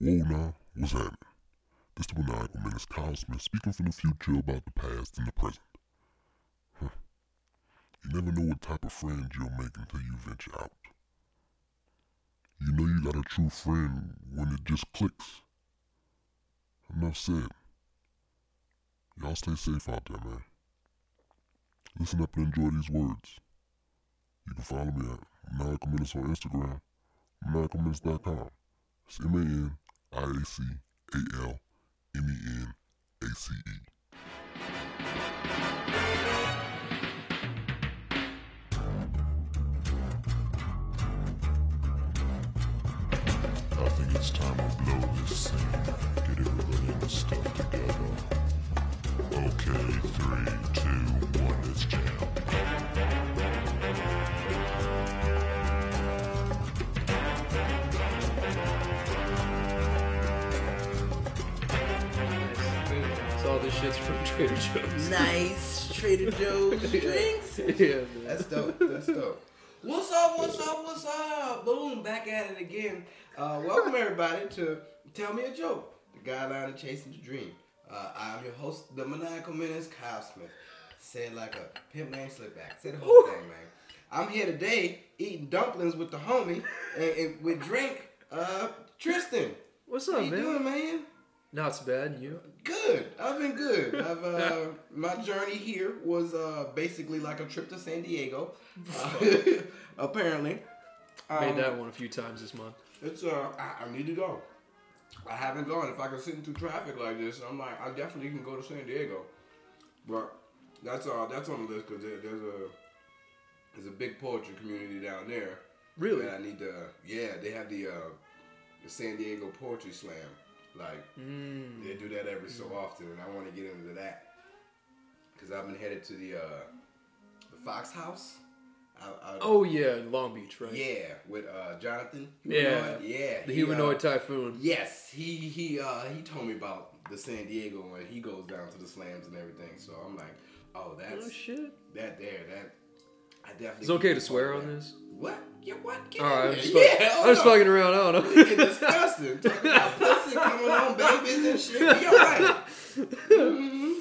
Whoa now, what's happening? This the Maniacal Menace Kyle Smith speaking from the future about the past and the present. Huh. You never know what type of friends you'll make until you venture out. You know you got a true friend when it just clicks. Enough said. Y'all stay safe out there, man. Listen up and enjoy these words. You can follow me at Maniacal Menace on Instagram, maniacalmenace.com. It's MANIACALMENACE. I think it's time to blow this scene. Get everybody in the stuff together. Okay, 3, 2, 1, let's jam. So all this shit's from Trader Joe's. Nice Trader Joe's drinks. Yeah, man. That's dope. That's dope. What's up? What's up? What's up? Boom, back at it again. Welcome everybody to Tell Me a Joke, the guideline of chasing the dream. I'm your host, the Maniacal Menace, Kyle Smith. Say it like a pimp named Slickback. Say the whole thing, man. I'm here today eating dumplings with the homie and with drink, Tristan. What's How up, you man? doing, man? Not so bad, and you? Good. I've been good. My journey here was basically like a trip to San Diego. Apparently, Made that one a few times this month. it's I need to go. I haven't gone. If I can sit into traffic like this, I'm like, I definitely can go to San Diego. But that's on the list because there's a big poetry community down there. Really? And I need to. Yeah, they have the San Diego Poetry Slam. Like, they do that every so often, and I want to get into that. Because I've been headed to the Fox House. Oh, yeah, in Long Beach, right? Yeah, with Jonathan. Yeah. Yeah. The Humanoid Typhoon. Yes, he told me about the San Diego when he goes down to the slams and everything. So I'm like, oh, that's... Oh, shit. That I definitely... It's okay to swear on this? What? Yeah, what? Get Alright, in I'm just, there. I'm just fucking around, I don't know. It's disgusting. Talking about pussy coming on babies and shit. Be alright. Mm-hmm.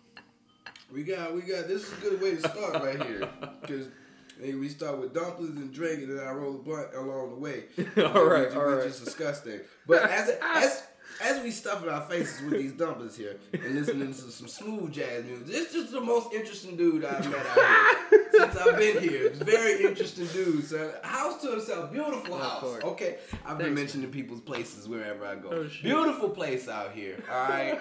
We got. This is a good way to start right here, because we start with dumplings and drink, and then I roll a blunt along the way. All right. We just discuss things. But as we stuffing our faces with these dumplings here and listening to some smooth jazz music, this is just the most interesting dude I've met out here since I've been here. It's a very interesting dude. So, house to himself, beautiful house. Fuck. Okay, I've been mentioning people's places wherever I go. Oh, shit. Beautiful place out here. All right.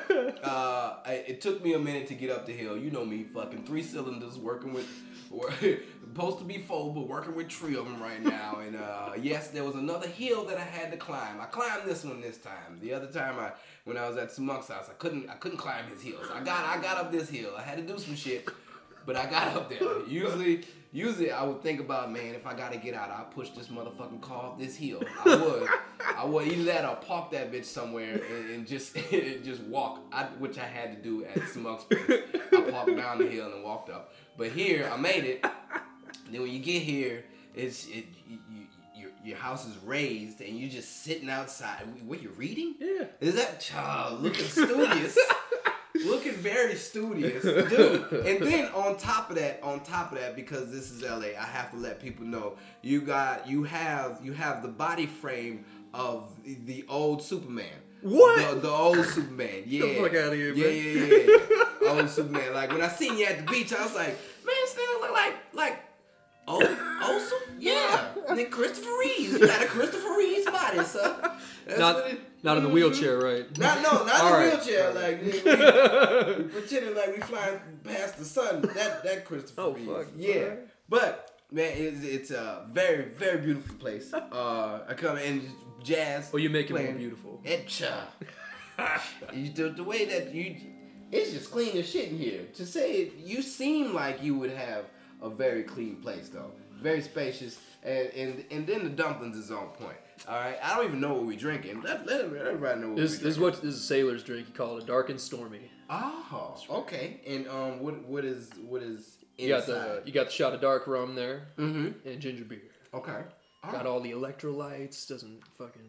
It took me a minute to get up the hill. You know me, fucking 3 cylinders, working with. Supposed to be 4, but working with 3 of them right now. And yes, there was another hill that I had to climb. I climbed this one this time. The other time, when I was at Smoke's house, I couldn't climb his hills. I got up this hill. I had to do some shit, but I got up there. Usually I would think about, man, if I gotta get out, I'll push this motherfucking car up this hill. I would either that or park that bitch somewhere and just walk. Which I had to do at Smoke's place. I parked down the hill and walked up. But here, I made it. Then when you get here, your house is raised and you're just sitting outside. What, you reading? Yeah. Is that child looking studious? Looking very studious, dude. And then on top of that, because this is LA, I have to let people know you have the body frame of the old Superman. What? The old Superman. Yeah. Get the fuck out of here, man. Yeah. Old Superman. Like when I seen you at the beach, I was like, man, this nigga look like Olsen? Yeah. And then Christopher Reeves. You got a Christopher Reeves body, son. Not in the wheelchair, right? Not in the wheelchair. Like we pretending like we flying past the sun. That Christopher Reeves. Fuck. Yeah. Right. But man, it's a very, very beautiful place. I come and jazz. Oh, you make it playing. more beautiful. The way that it's just clean as shit in here. To say it, you seem like you would have a very clean place though. Very spacious, and then the dumplings is on point. All right, I don't even know what we're drinking. Let everybody know what This is a sailor's drink. You call it a dark and stormy. Oh, okay. And what is You inside? got the shot of dark rum there, Mm-hmm. and ginger beer. Okay. Got all the electrolytes. Doesn't fucking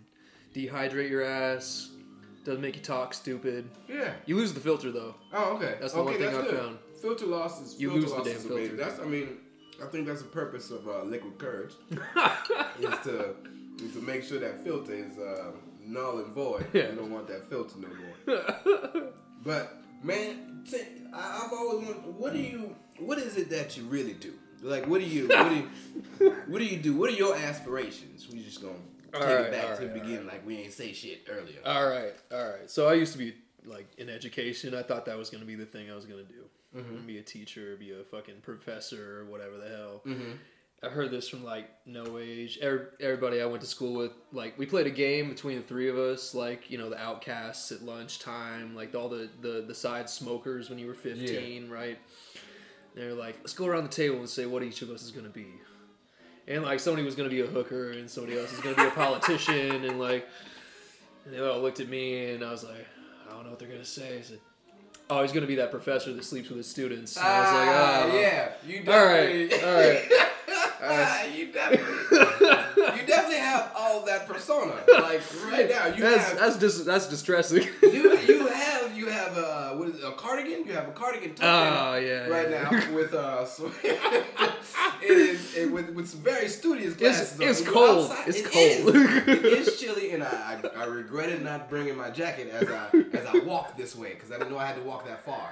dehydrate your ass. Doesn't make you talk stupid. Yeah. You lose the filter though. Oh, okay. That's the one thing I good. found. Filter loss is You filter lose the loss damn is amazing. filter. I think that's the purpose of liquid courage is to make sure that filter is null and void. Yeah. You don't want that filter no more. But man, I've always wondered, what is it that you really do? Like, what do you do? What are your aspirations? We just gonna take it back to the beginning, like we ain't say shit earlier. All right. So I used to be like in education. I thought that was gonna be the thing I was gonna do. Be a teacher, be a fucking professor, or whatever the hell. I heard this from like No Age. Everybody I went to school with, like, we played a game between the three of us, like, you know, the outcasts at lunchtime, like all the side smokers when you were 15, right? They're like, let's go around the table and say what each of us is gonna be. And like somebody was gonna be a hooker, and somebody else is gonna be a politician, and they all looked at me, and I was like, I don't know what they're gonna say. I said, oh, he's gonna be that professor that sleeps with his students. And I was like, oh, yeah, you definitely, all right. you definitely have all that persona. Like right now, that's distressing. you have what is it, a cardigan? You have a cardigan right now with so it is with some very studious glasses. It's on. cold. Outside, it's cold. It is chilly, and I regretted not bringing my jacket as I walked this way because I didn't know I had to walk that far.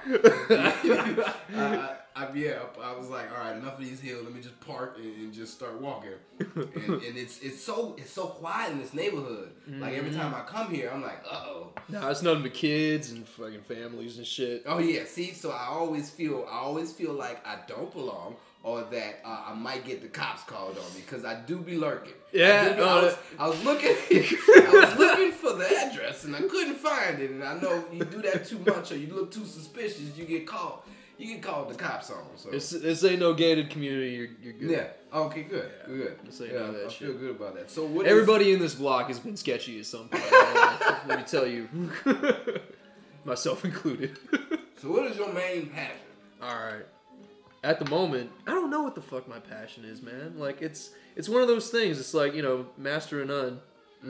I was like, all right, enough of these hills. Let me just park and just start walking. And it's so quiet in this neighborhood. Like every time I come here, I'm like, uh-oh. No, it's nothing but kids and fucking families and shit. Oh yeah, see, so I always feel like I don't or that I might get the cops called on me because I do be lurking. Yeah, I was looking for the address and I couldn't find it. And I know you do that too much or you look too suspicious, you get called. You get called the cops on. So this ain't no gated community. You're good. Yeah. Okay. Good. Yeah. Good. This ain't none of that I shit. feel good about that. So everybody in this block has been sketchy at some point. Let me tell you, myself included. So what is your main passion? All right. At the moment, I don't know what the fuck my passion is, man. Like it's one of those things. It's like, you know, master of none.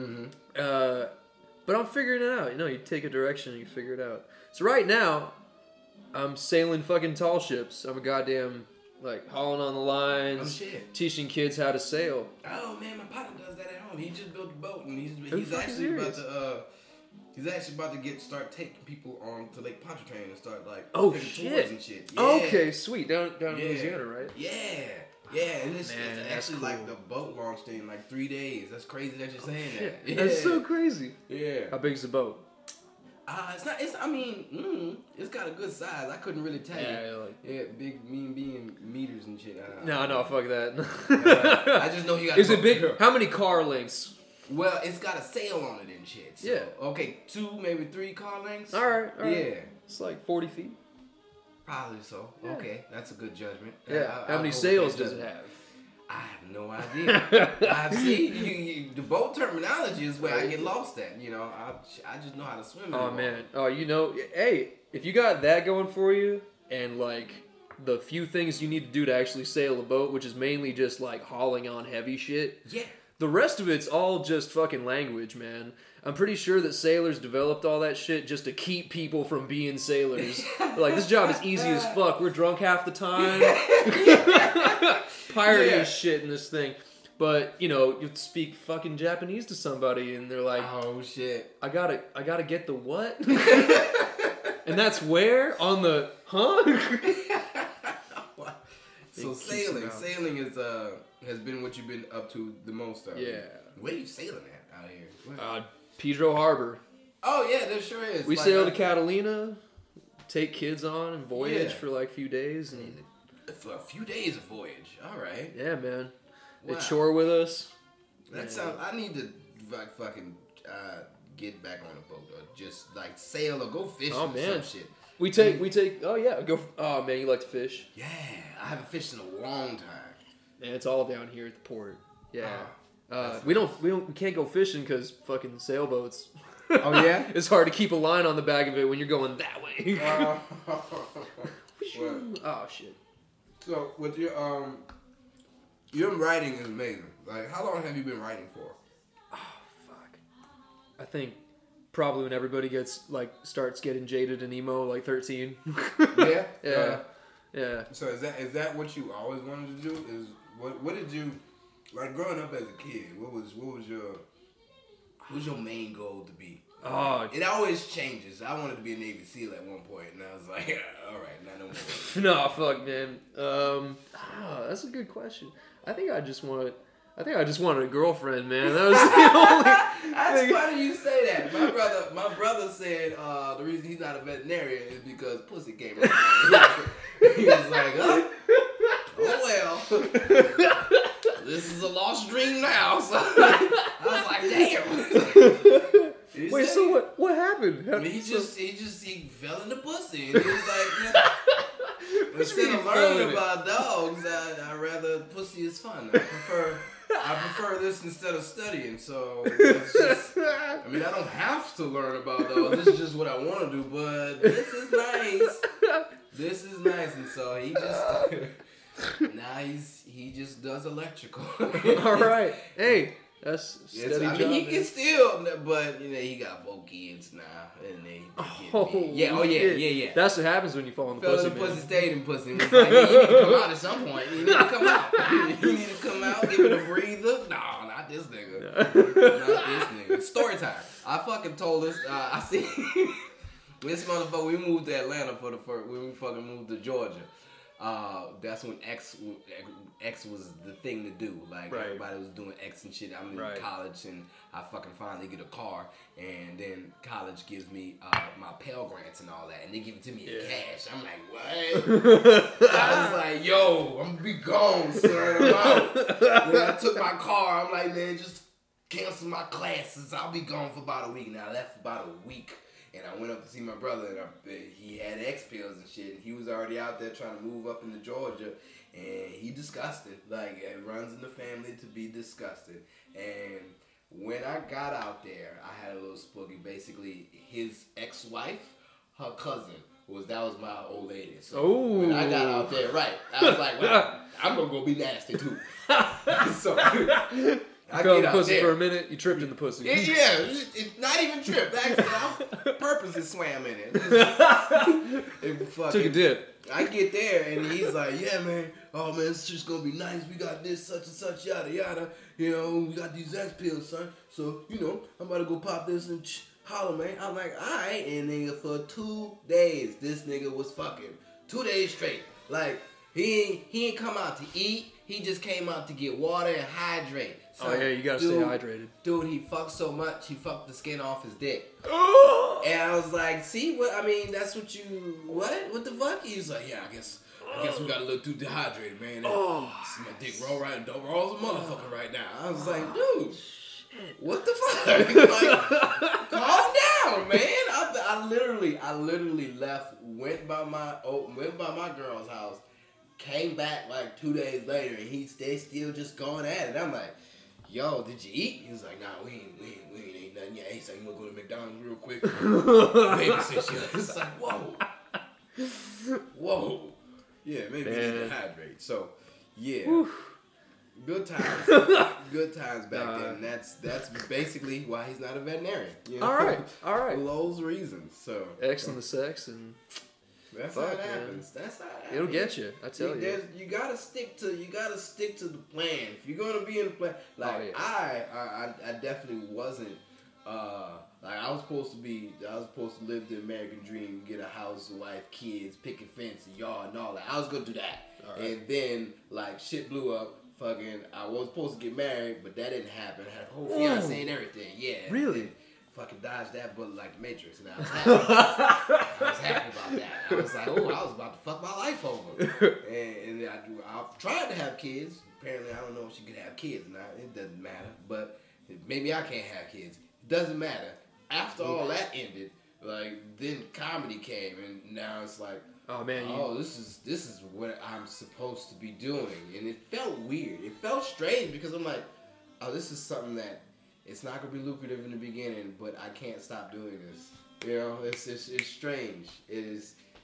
But I'm figuring it out. You know, you take a direction and you figure it out. So right now, I'm sailing fucking tall ships. I'm a goddamn, like, hauling on the lines. Oh, shit. Teaching kids how to sail. Oh, man, my partner does that at home. He just built a boat, and he's actually about to start taking people on to Lake Pontchartrain and start, like, taking tours and shit. Yeah. Okay, sweet. Down in Louisiana, right? Yeah, and it's actually cool. like the boat launched in, like, 3 days. That's crazy that you're saying that. Yeah. That's so crazy. Yeah. How big's the boat? It's got a good size. I couldn't really tell you. Big, being meters and shit. No, fuck that. I just know you got. Is it big? How many car lengths? Well, it's got a sail on it and shit. So, yeah. Okay, 2, maybe 3 car lengths. All right. Yeah. It's like 40 feet. Probably so. Yeah. Okay, that's a good judgment. Yeah. How many sails does it have? I have no idea. I've seen the boat terminology is where I get lost at. You know, I just know how to swim. Oh man. Oh, you know, hey, if you got that going for you, and like the few things you need to do to actually sail a boat, which is mainly just like hauling on heavy shit. Yeah. The rest of it's all just fucking language, man. I'm pretty sure that sailors developed all that shit just to keep people from being sailors. Like, this job is easy as fuck. We're drunk half the time. Pirating as shit in this thing. But, you know, you speak fucking Japanese to somebody and they're like, oh shit. I gotta get the what? And that's where? On the, So sailing is has been what you've been up to the most of. Yeah. Where are you sailing at out here? Pedro Harbor. Oh yeah, there sure is. We sail to Catalina, take kids on and voyage for like a few days. And for a few days of voyage. All right. Yeah, man. Wow. They chore with us. That sounds. I need to like fucking get back on a boat or just like sail or go fishing or some shit. We take. Oh yeah, go. Oh man, you like to fish? Yeah, I haven't fished in a long time. Man, it's all down here at the port. Yeah. We can't go fishing because fucking sailboats. Oh yeah. It's hard to keep a line on the back of it when you're going that way. Oh shit. So with your writing is amazing. Like, how long have you been writing for? Oh fuck. I think probably when everybody starts getting jaded and emo, like 13. Yeah. Yeah. Yeah. So is that what you always wanted to do? Is what did you like growing up as a kid? What was your main goal to be? It always changes. I wanted to be a Navy SEAL at one point, and I was like, all right, not no more. Nah, fuck, man. That's a good question. I think I just wanted a girlfriend, man. That was the only. That's funny you say that. My brother said the reason he's not a veterinarian is because pussy came around. He was like, oh well, this is a lost dream now. So I was like, damn. Wait, so what happened? I mean, he fell in the pussy. And he was like, instead of learning about dogs, I rather pussy is fun. I prefer this instead of studying. So it's just, I mean, I don't have to learn about dogs. This is just what I want to do. But this is nice. This is nice, and so he just now he just does electrical. All right, hey. That's steady job. I mean, he can still, but he got 4 kids now, and yeah. That's what happens when you fall in the pussy. Pussy stayed in pussy. It's like, you need to come out at some point. You need to come out. You need to come out, give it a breather. No, not this nigga. Not this nigga. Story time. I fucking told us. I see this motherfucker. We moved to Atlanta when we fucking moved to Georgia. That's when X was the thing to do. Like, right. Everybody was doing X and shit. I'm in college, and I fucking finally get a car, and then college gives me my Pell Grants and all that, and they give it to me in cash. I'm like, what? I was like, yo, I'm gonna be gone, son. I'm out. When I took my car, I'm like, man, just cancel my classes. I'll be gone for about a week. And I left for about a week. And I went up to see my brother, and he had X pills and shit. And he was already out there trying to move up into Georgia, and he disgusted. Like, it runs in the family to be disgusted. And when I got out there, I had a little spooky. Basically, his ex-wife, her cousin, that was my old lady. So when I got out there, I was like, well, I'm gonna go be nasty too. So. You fell in the pussy for a minute, you tripped in the pussy. Yeah, not even tripped. Actually, I purposely swam in it. Took a dip. I get there, and he's like, yeah, man, oh, man, it's just going to be nice. We got this, such and such, yada, yada. We got these X pills, son. So, I'm about to go pop this and holler, man. I'm like, all right. And nigga, for 2 days, this nigga was fucking 2 days straight. Like, he ain't come out to eat. He just came out to get water and hydrate. So, you gotta stay hydrated. Dude, he fucked so much, he fucked the skin off his dick. And I was like, see, that's what you, what the fuck? He was like, yeah, I guess we got a little too dehydrated, man. My dick roll as a motherfucker right now. I was like, dude, what the fuck? Like, calm down, man. I literally left, went by my girl's house, came back like 2 days later, and they still just going at it. I'm like, yo, did you eat? He was like, nah, we ain't ate nothing yet. He's like, you wanna go to McDonald's real quick? Babysit you. It's like, whoa. Yeah, maybe we need to hydrate. So, yeah. Oof. Good times back then. That's basically why he's not a veterinarian. All right. For those reasons. So X and the sex and that's how it happens. That's how it happens. It'll get you. I tell you. You gotta stick to the plan. If you're gonna be in the plan, like I definitely wasn't. Like I was supposed to live the American dream, get a house, a wife, kids, picket fence, a yard, and all that. I was gonna do that, and then like shit blew up. Fucking, I was supposed to get married, but that didn't happen. I had a whole fiance and everything. Yeah, really. Fucking dodged that bullet like the Matrix, and I was happy about that. I was like, oh, I was about to fuck my life over. and I tried to have kids. Apparently, I don't know if she could have kids or not. It doesn't matter. But maybe I can't have kids. It doesn't matter. After all that ended, like then comedy came, and now it's like, oh man, this is what I'm supposed to be doing, and it felt weird. It felt strange because I'm like, oh, this is something that. It's not gonna be lucrative in the beginning, but I can't stop doing this. It's strange. It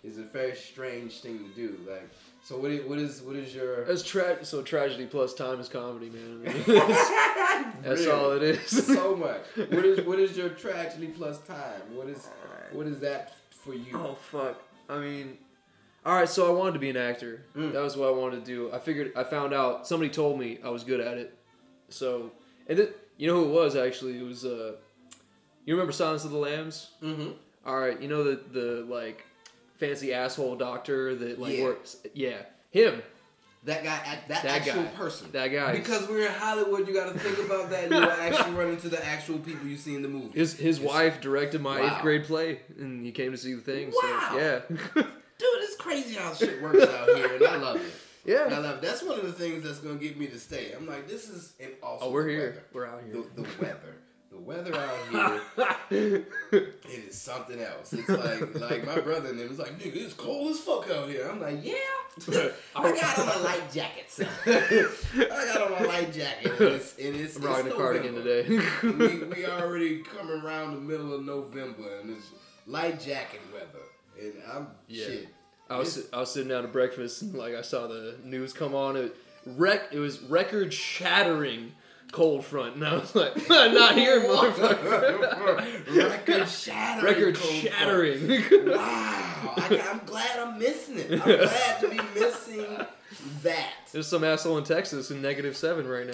is a very strange thing to do. Like, so what is your? It's tragedy plus time is comedy, man. That's Really? all it is. So much. What is your tragedy plus time? What is that for you? Oh fuck! I mean, all right. So I wanted to be an actor. That was what I wanted to do. I found out. Somebody told me I was good at it. So, you know who it was actually? It was you remember Silence of the Lambs? Mm-hmm. All right. You know the like fancy asshole doctor that like Yeah. works. Yeah, him. That guy, that That actual guy. person. That guy. Because we're in Hollywood, you got to think about that. You will actually run into the actual people you see in the movie. His wife directed my Wow. 8th grade play, and he came to see the thing. Wow. So, yeah. Dude, it's crazy how shit works out here, and I love it. Yeah. I love it. That's one of the things that's going to get me to stay. I'm like, this is an awesome We're here. weather. We're out here. The weather. The weather out here, it is something else. It's like my brother and them was like, nigga, it's cold as fuck out here. I'm like, yeah. I got on a light jacket, son. I got on my light jacket, and it's I'm rocking a November. cardigan today. we already coming around the middle of November, and it's light jacket weather, and I'm shit. I was sitting down to breakfast, and like I saw the news come on. It was record shattering cold front, and I was like, not here, motherfucker. Record shattering. Record cold shattering. front. Wow. I'm glad I'm missing it. I'm glad to be missing that. There's some asshole in Texas in -7 right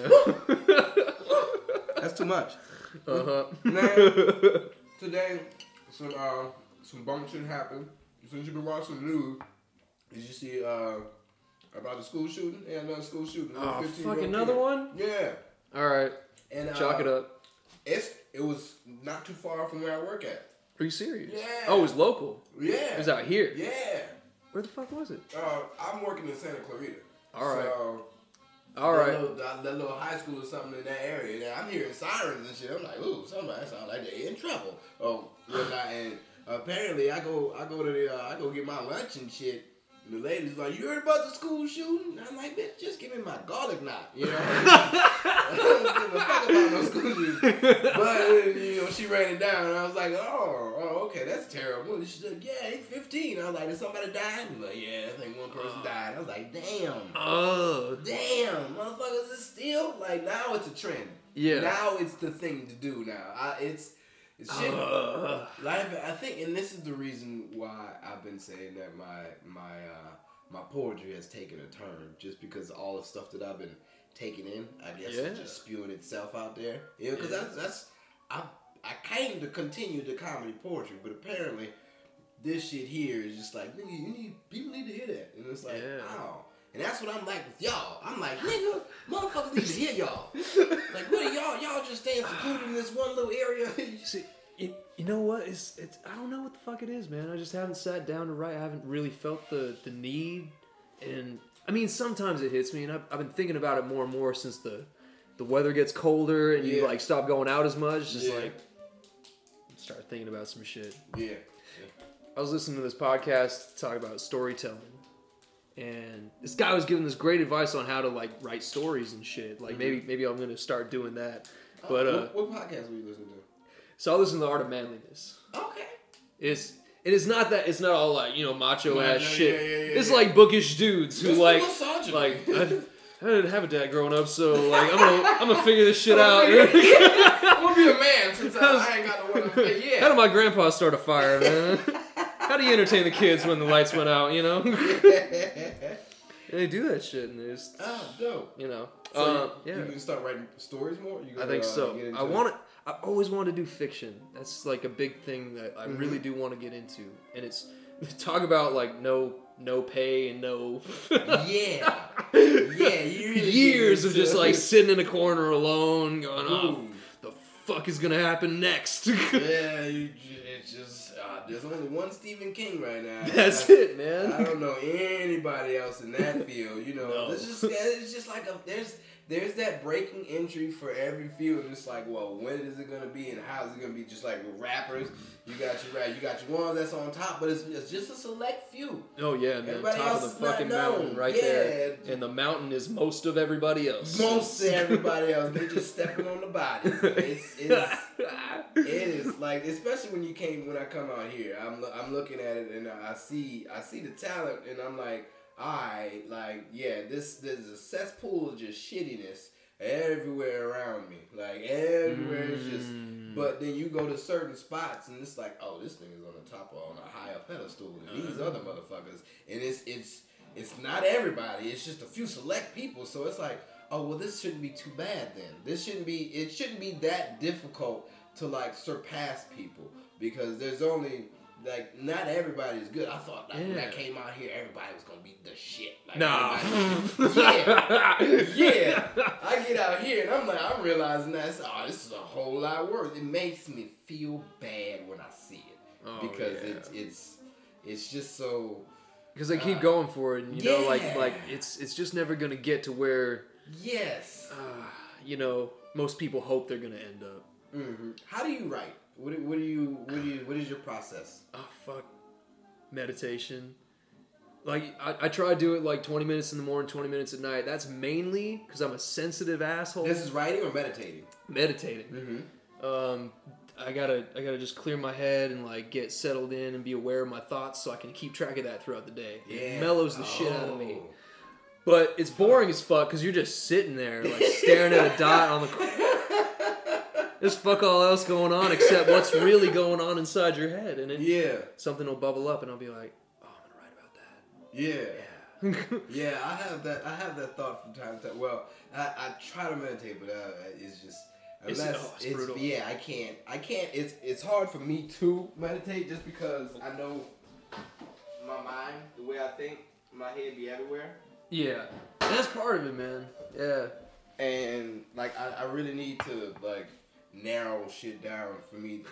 now. That's too much. Uh-huh. Man, today, some bump shit happened. Since you've been watching the news, did you see about the school shooting? Yeah, another school shooting. Oh, 15-year-old fuck, kid. another one? Yeah. All right. And Chalk it up. It was not too far from where I work at. Are you serious? Yeah. Oh, it was local. Yeah. It was out here. Yeah. Where the fuck was it? I'm working in Santa Clarita. All right. So, All right. that little high school or something in that area. And I'm hearing sirens and shit. I'm like, ooh, somebody sounds like they're in trouble. Oh, whatnot. And apparently, I go get my lunch and shit. And the lady's like, you heard about the school shooting? And I'm like, bitch, just give me my garlic knot. You know, I don't give a fuck about no school shooting. But you know, she ran it down, and I was like, oh, okay, that's terrible. And she's like, yeah, he's 15. I was like, did somebody die? And like, yeah, I think one person died. I was like, damn. Oh. Damn, motherfuckers, is still like now it's a trend. Yeah. Now it's the thing to do. Now it's shit. Life, I think, and this is the reason why I've been saying that my poetry has taken a turn, just because all the stuff that I've been taking in, I guess, is just spewing itself out there. Yeah, because that's I came to continue the comedy poetry, but apparently this shit here is just like, nigga, people need to hear that, and it's like, wow. And that's what I'm like with y'all. I'm like, nigga, motherfuckers need to hear y'all. Like, what are y'all just staying secluded in this one little area? See, you know what? It's I don't know what the fuck it is, man. I just haven't sat down to write. I haven't really felt the need. And, I mean, sometimes it hits me, and I've been thinking about it more and more since the weather gets colder and you, like, stop going out as much. Just, like, start thinking about some shit. Yeah. I was listening to this podcast talk about storytelling. And this guy was giving this great advice on how to like write stories and shit. Like maybe I'm gonna start doing that. But what podcast were you listening to? So I listen to The Art of Manliness. Okay. It's not all like, you know, macho ass shit. Yeah, it's like bookish dudes who Just like I didn't have a dad growing up, so like I'm gonna figure this shit out. I'm gonna be a man since I ain't got no one to say. How did my grandpa start a fire, man? How do you entertain the kids when the lights went out, you know? And they do that shit, and it's dope. You know, So you can start writing stories more. I think so. I always want to do fiction. That's like a big thing that I really do want to get into, and it's talk about like no pay and no years of just like sitting in a corner alone, going, oh, the fuck is gonna happen next? It's just. There's only one Stephen King right now. That's it, man. I don't know anybody else in that field. You know, it's just like there's that breaking entry for every field. It's like, well, when is it gonna be and how is it gonna be? Just like with rappers, you got your ones that's on top, but it's just a select few. Oh yeah, man. Everybody Top else of the is not fucking known. mountain right Yeah. there. And the mountain is most of everybody else. Most of everybody else, they just stepping on the bodies. It is like, especially when I come out here, I'm looking at it and I see the talent and I'm like, alright, like, yeah, there's a cesspool of just shittiness everywhere around me. Like, everywhere is just, but then you go to certain spots and it's like, oh, this nigga's on the top on a higher pedestal than these other motherfuckers. And it's not everybody, it's just a few select people. So it's like, oh, well, this shouldn't be too bad then. It shouldn't be that difficult to, like, surpass people because there's only, like, not everybody is good. I thought, like, when I came out here, everybody was going to be the shit. Like, nah. Yeah. I get out here, and I'm realizing that, this is a whole lot worse. It makes me feel bad when I see it. Because it's just so... Because they keep going for it, and, you know, like it's just never going to get to where... Yes. You know, most people hope they're going to end up. Mm-hmm. How do you write? What is your process? Oh, fuck. Meditation. Like, I try to do it like 20 minutes in the morning, 20 minutes at night. That's mainly because I'm a sensitive asshole. This is writing or meditating? Meditating. Mm-hmm. I gotta just clear my head and, like, get settled in and be aware of my thoughts so I can keep track of that throughout the day. Yeah. It mellows the shit out of me. But it's boring as fuck because you're just sitting there, like, staring at a dot on the... There's fuck all else going on except what's really going on inside your head. And then something will bubble up and I'll be like, oh, I'm going to write about that. Yeah. Yeah, I have that thought from time to time. Well, I try to meditate, but it's just... It's brutal. Yeah, I can't. It's hard for me to meditate just because I know my mind, the way I think, my head be everywhere. Yeah, that's part of it, man. Yeah, and like I really need to like narrow shit down for me.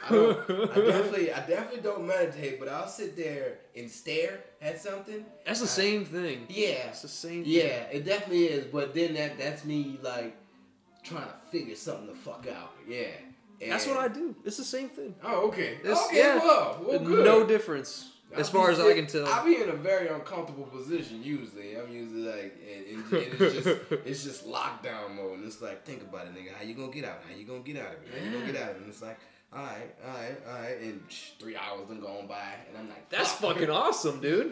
I definitely don't meditate, but I'll sit there and stare at something. That's the same thing. Yeah, it's the same thing. Yeah, it definitely is. But then that's me like trying to figure something the fuck out. Yeah. And that's what I do. It's the same thing. Oh, okay. Yeah. Well, good. No difference. As far as I can tell. I'll be in a very uncomfortable position usually. I'm usually like, and it's just lockdown mode. And it's like, think about it, nigga. How you gonna get out? How you gonna get out of it? How you gonna get out of it? And it's like, all right. And 3 hours done gone by. And I'm like, that's fucking awesome, dude.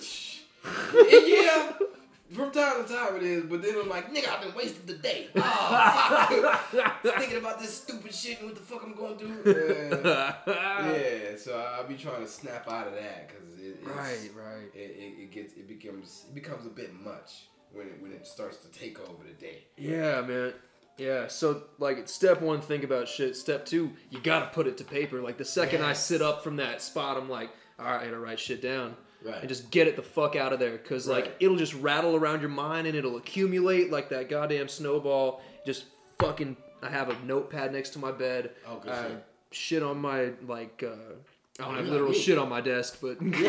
Yeah. From time to time it is, but then I'm like, nigga, I've been wasting the day. Oh, fuck. Thinking about this stupid shit and what the fuck I'm gonna do. Yeah, so I'll be trying to snap out of that because right. It becomes a bit much when it starts to take over the day. Yeah, man. Yeah, so like step 1, think about shit. Step 2, you gotta put it to paper. Like the second I sit up from that spot, I'm like, all right, I gotta write shit down. Right. And just get it the fuck out of there. Because, like, it'll just rattle around your mind and it'll accumulate like that goddamn snowball. Just fucking... I have a notepad next to my bed. Oh, good shit on my, like... I don't have literal shit on my desk, but... You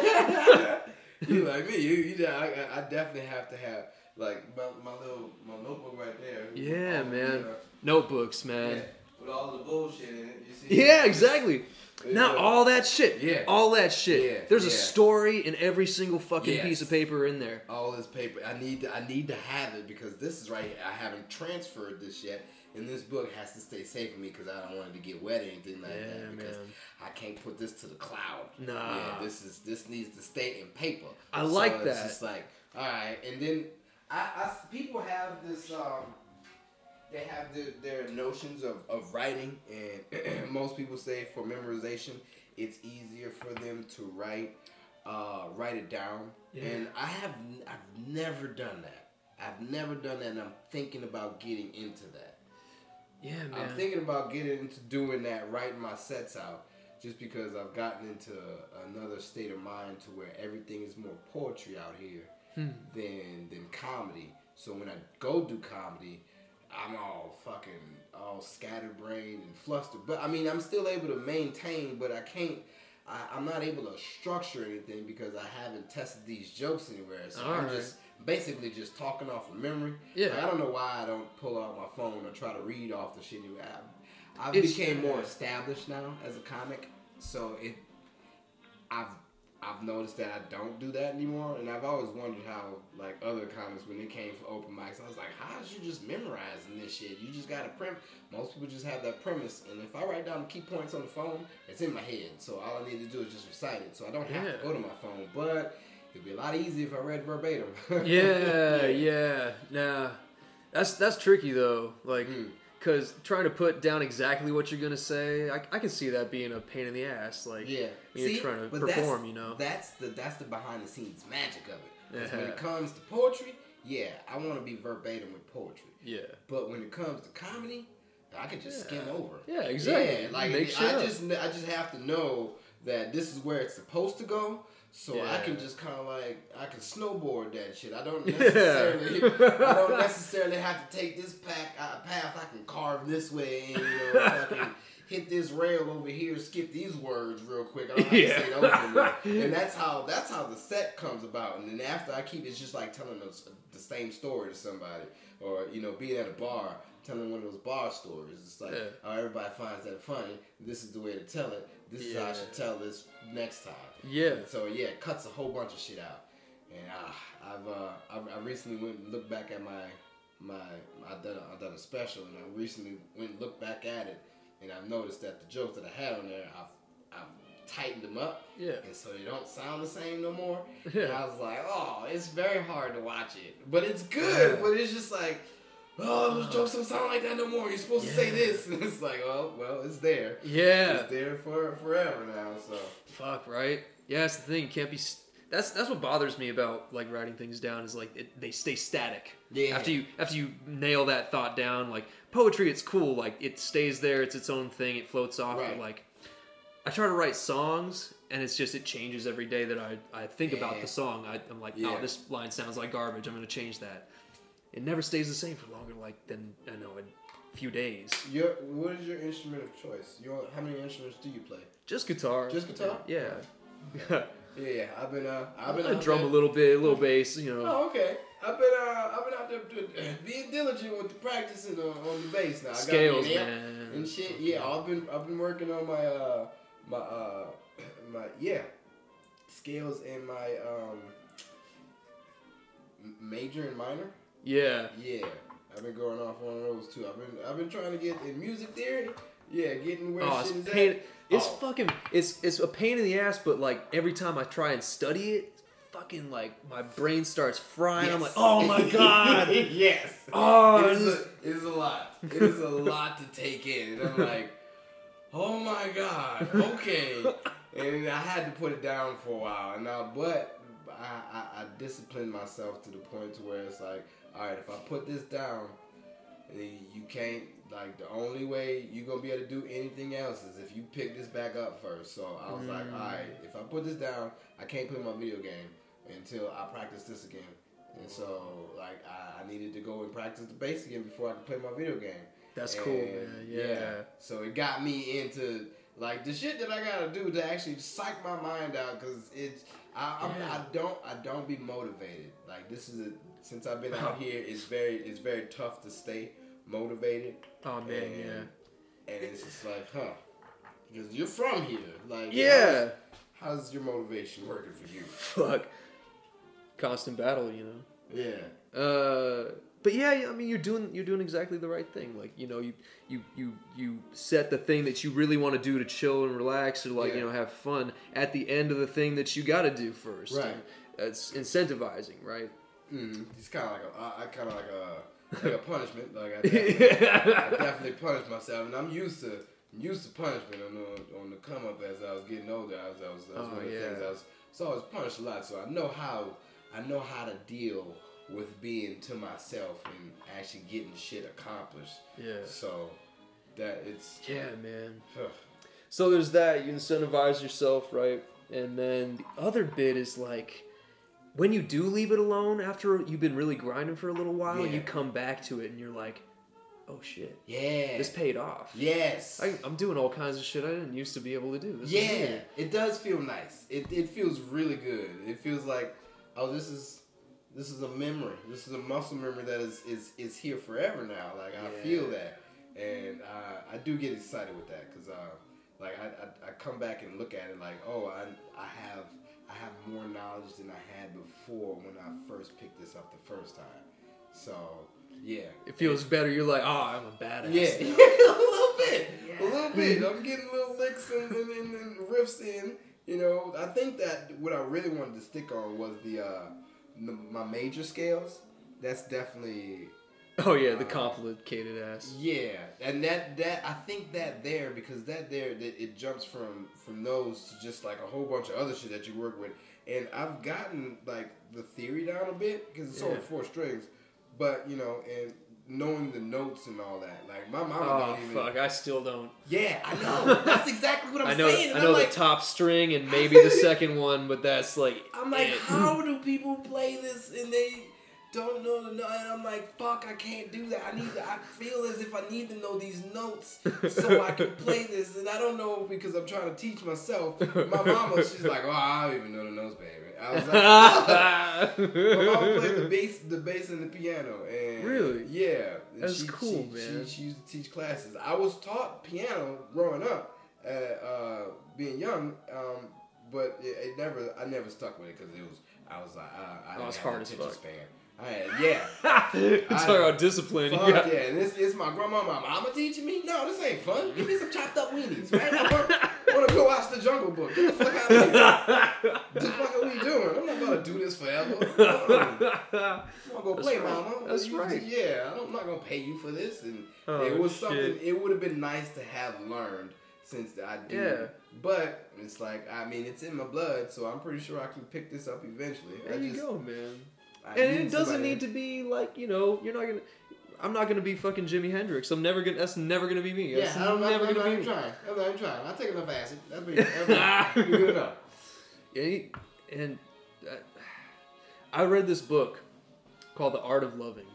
like me. I definitely have to have, like, my notebook right there. Yeah, man. Notebooks, man. Yeah, with all the bullshit in it. You see? Yeah, exactly. Now all that shit. Yeah. All that shit. Yeah. There's a story in every single fucking piece of paper in there. All this paper. I need to have it because this is right here. I haven't transferred this yet. And this book has to stay safe for me because I don't want it to get wet or anything like that. Because I can't put this to the cloud. Nah. Yeah, this needs to stay in paper. I like that. It's just like, all right. And then people have this... They have their notions of writing, and most people say for memorization, it's easier for them to write it down. Yeah. And I've never done that. I've never done that, and I'm thinking about getting into that. Yeah, man. I'm thinking about getting into doing that, writing my sets out, just because I've gotten into another state of mind to where everything is more poetry out here than comedy. So when I go do comedy, I'm all scatterbrained and flustered. But I mean, I'm still able to maintain, but I'm not able to structure anything because I haven't tested these jokes anywhere. So basically just talking off of memory. Yeah. Like, I don't know why I don't pull out my phone or try to read off the shit. I became more established now as a comic, so I've noticed that I don't do that anymore, and I've always wondered how, like, other comics, when they came for open mics, I was like, how is you just memorizing this shit? You just got a premise. Most people just have that premise, and if I write down the key points on the phone, it's in my head, so all I need to do is just recite it, so I don't have to go to my phone, but it'd be a lot easier if I read verbatim. yeah. Nah, that's tricky, though, like... Because trying to put down exactly what you're going to say, I can see that being a pain in the ass. Like, you're trying to perform, you know? That's the behind-the-scenes magic of it. Because when it comes to poetry, I want to be verbatim with poetry. Yeah. But when it comes to comedy, I can just skim over. Yeah, exactly. Yeah, like, I just have to know that this is where it's supposed to go. So I can just kind of like, I can snowboard that shit. I don't necessarily have to take this path. I can carve this way and, fucking hit this rail over here, skip these words real quick. I don't have to say those. And that's how the set comes about. And then after it's just like telling the same story to somebody. Or, being at a bar, telling one of those bar stories. It's like, everybody finds that funny. This is the way to tell it. This is how I should tell this next time. Yeah. And so it cuts a whole bunch of shit out. And I recently went and looked back at I've done a special, and I recently went and looked back at it, and I've noticed that the jokes that I had on there, I've tightened them up. Yeah. And so they don't sound the same no more. Yeah. And I was like, it's very hard to watch it, but it's good. Yeah. But it's just like, those jokes don't sound like that no more. You're supposed to say this. And it's like, well, it's there. Yeah. It's there for forever now, so. Fuck, right? Yeah, that's the thing. You can't be... That's what bothers me about, like, writing things down is, like, they stay static. Yeah. After you nail that thought down, like, poetry, it's cool. Like, it stays there. It's its own thing. It floats off. Right. But, like, I try to write songs, and it's just, it changes every day that I think about the song. I'm like, this line sounds like garbage. I'm going to change that. It never stays the same for longer, than a few days. What is your instrument of choice? How many instruments do you play? Just guitar. Just guitar? Yeah. Yeah. I've been I drum a little bit, a little bass, Oh, okay. I've been out there being diligent with the practicing on the bass now. Scales, man. And shit. Yeah, I've been working on my scales and my major and minor. Yeah. Yeah. I've been going off one of those too. I've been trying to get in music theory. Yeah, getting where shit is at. It's a pain in the ass, but like every time I try and study it, fucking like my brain starts frying. Yes. I'm like, oh my god. Yes. Oh, it is a lot. It is a lot to take in. And I'm like, oh my god. Okay. And I had to put it down for a while. Now, but I disciplined myself to the point to where it's like, all right, if I put this down, you can't, like, the only way you're going to be able to do anything else is if you pick this back up first. So I was like, all right, if I put this down, I can't play my video game until I practice this again. And so, like, I needed to go and practice the bass again before I could play my video game. That's cool, man. Yeah. So it got me into, like, the shit that I got to do to actually psych my mind out, because I don't be motivated. Like, since I've been out here, it's very tough to stay motivated. Oh man, and it's just like, because you're from here. Like, how's your motivation working for you? Fuck, constant battle, Yeah. But yeah, I mean, you're doing exactly the right thing. Like, you set the thing that you really want to do to chill and relax, or like have fun at the end of the thing that you got to do first. Right. It's incentivizing, right? Mm-hmm. It's kind of like a punishment. Like I definitely punish myself, and I'm used to punishment on the come up as I was getting older. That was one of the things I was punished a lot. So I know how to deal with being to myself and actually getting shit accomplished. Yeah. So that it's man. So there's that. You incentivize yourself, right? And then the other bit is like, when you do leave it alone after you've been really grinding for a little while, you come back to it and you're like, oh shit. Yeah. This paid off. Yes. I'm doing all kinds of shit I didn't used to be able to do. This it does feel nice. It feels really good. It feels like, oh, this is This is a memory. This is a muscle memory that is here forever now. Like I feel that, and I do get excited with that because like I come back and look at it like, oh, I have more knowledge than I had before when I first picked this up the first time. So yeah, it feels better. You're like, oh, I'm a badass. Yeah, a little bit. I'm getting little licks and riffs in. You know, I think that what I really wanted to stick on was my major scales. That's definitely. Oh yeah, the complicated ass. Yeah, and that I think that there because that it jumps from those to just like a whole bunch of other shit that you work with, and I've gotten like the theory down a bit because it's only 4 strings, but you know, and knowing the notes and all that, like my mama don't even. Fuck, I still don't. Yeah, I know. That's exactly what I'm saying. I know the top string and maybe the second one, but that's like. I'm like, how do people play this and they don't know the note? And I'm like, fuck, I can't do that. I feel as if I need to know these notes so I can play this, and I don't know because I'm trying to teach myself. My mama, she's like, oh, I don't even know the notes, baby. I was like, my mama played the bass and the piano, and really, yeah, and that's cool, man. She used to teach classes. I was taught piano growing up, being young, but I never stuck with it because I was like, I was hard as fuck. Span. Talk about discipline. Fuck yeah, and it's my grandma, my mama teaching me. No, this ain't fun. Give me some chopped up weenies, right? I want to go watch the Jungle Book. Get the fuck out of here. What the fuck are we doing? I'm not gonna do this forever. I'm gonna go play, mama. That's right. Yeah, I'm not gonna pay you for this. And it was something. It would have been nice to have learned since I do. Yeah. But it's like, I mean, it's in my blood, so I'm pretty sure I can pick this up eventually. There you go, man. And it doesn't need to be like, you know, I'm not gonna be fucking Jimi Hendrix. That's never gonna be me. Yeah, I'm not even trying. I'll take enough acid. That'll be good enough. And I read this book called The Art of Loving.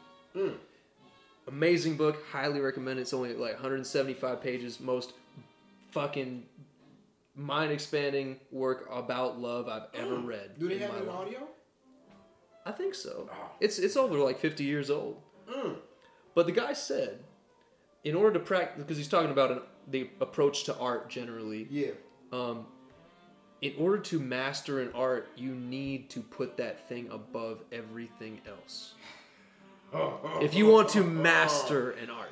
Amazing book, highly recommend it. It's only like 175 pages. Most fucking mind-expanding work about love I've ever read. Do they have an audio? I think so. It's over like 50 years old. But the guy said, in order to practice, because he's talking about the approach to art generally. Yeah. In order to master an art, you need to put that thing above everything else. If you want to master an art,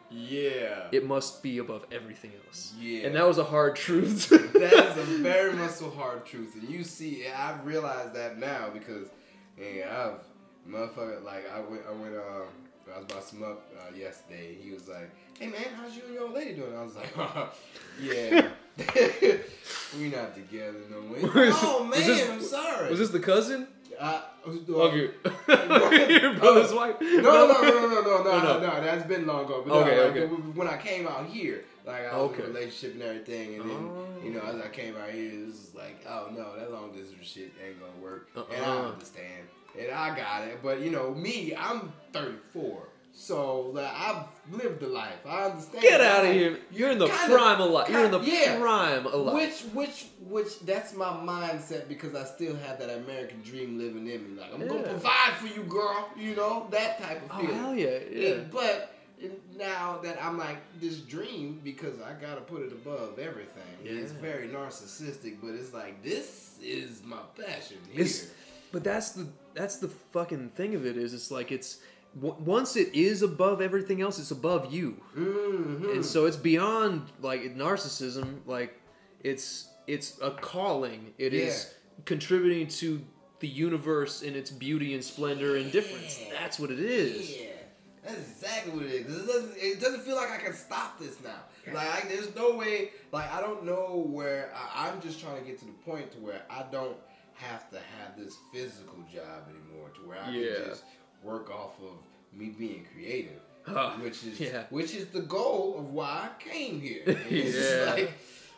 it must be above everything else. Yeah. And that was a hard truth. That is a very much so hard truth. And you see, I've realized that now because motherfucker, like I was about to smoke yesterday. He was like, "Hey man, how's you and your old lady doing?" I was like, "Yeah, we not together no more." Oh man, I'm sorry. Was this the cousin? Okay. Your brother's wife? No. That's been long ago. But okay. When I came out here, like I was in a relationship and everything, and then as I came out here, it was like, oh no, that long distance shit ain't gonna work, and I understand, and I got it. But me, I'm 34. So I've lived the life. I understand. Get out of here! You're in the prime of life. You're in the prime of life. Which that's my mindset because I still have that American dream living in me. Like I'm gonna provide for you, girl. You know that type of feeling. Oh hell yeah. But now that I'm like this dream because I gotta put it above everything. Yeah. It's very narcissistic, but it's like this is my passion here. But that's the fucking thing of it is it's like it's. Once it is above everything else, it's above you, and so it's beyond like narcissism. Like it's a calling. It is contributing to the universe in its beauty and splendor and difference. That's what it is. Yeah, that's exactly what it is. It doesn't feel like I can stop this now. Like there's no way. Like I don't know where I'm just trying to get to the point to where I don't have to have this physical job anymore. To where I can just work off of me being creative, which is the goal of why I came here. It's just like,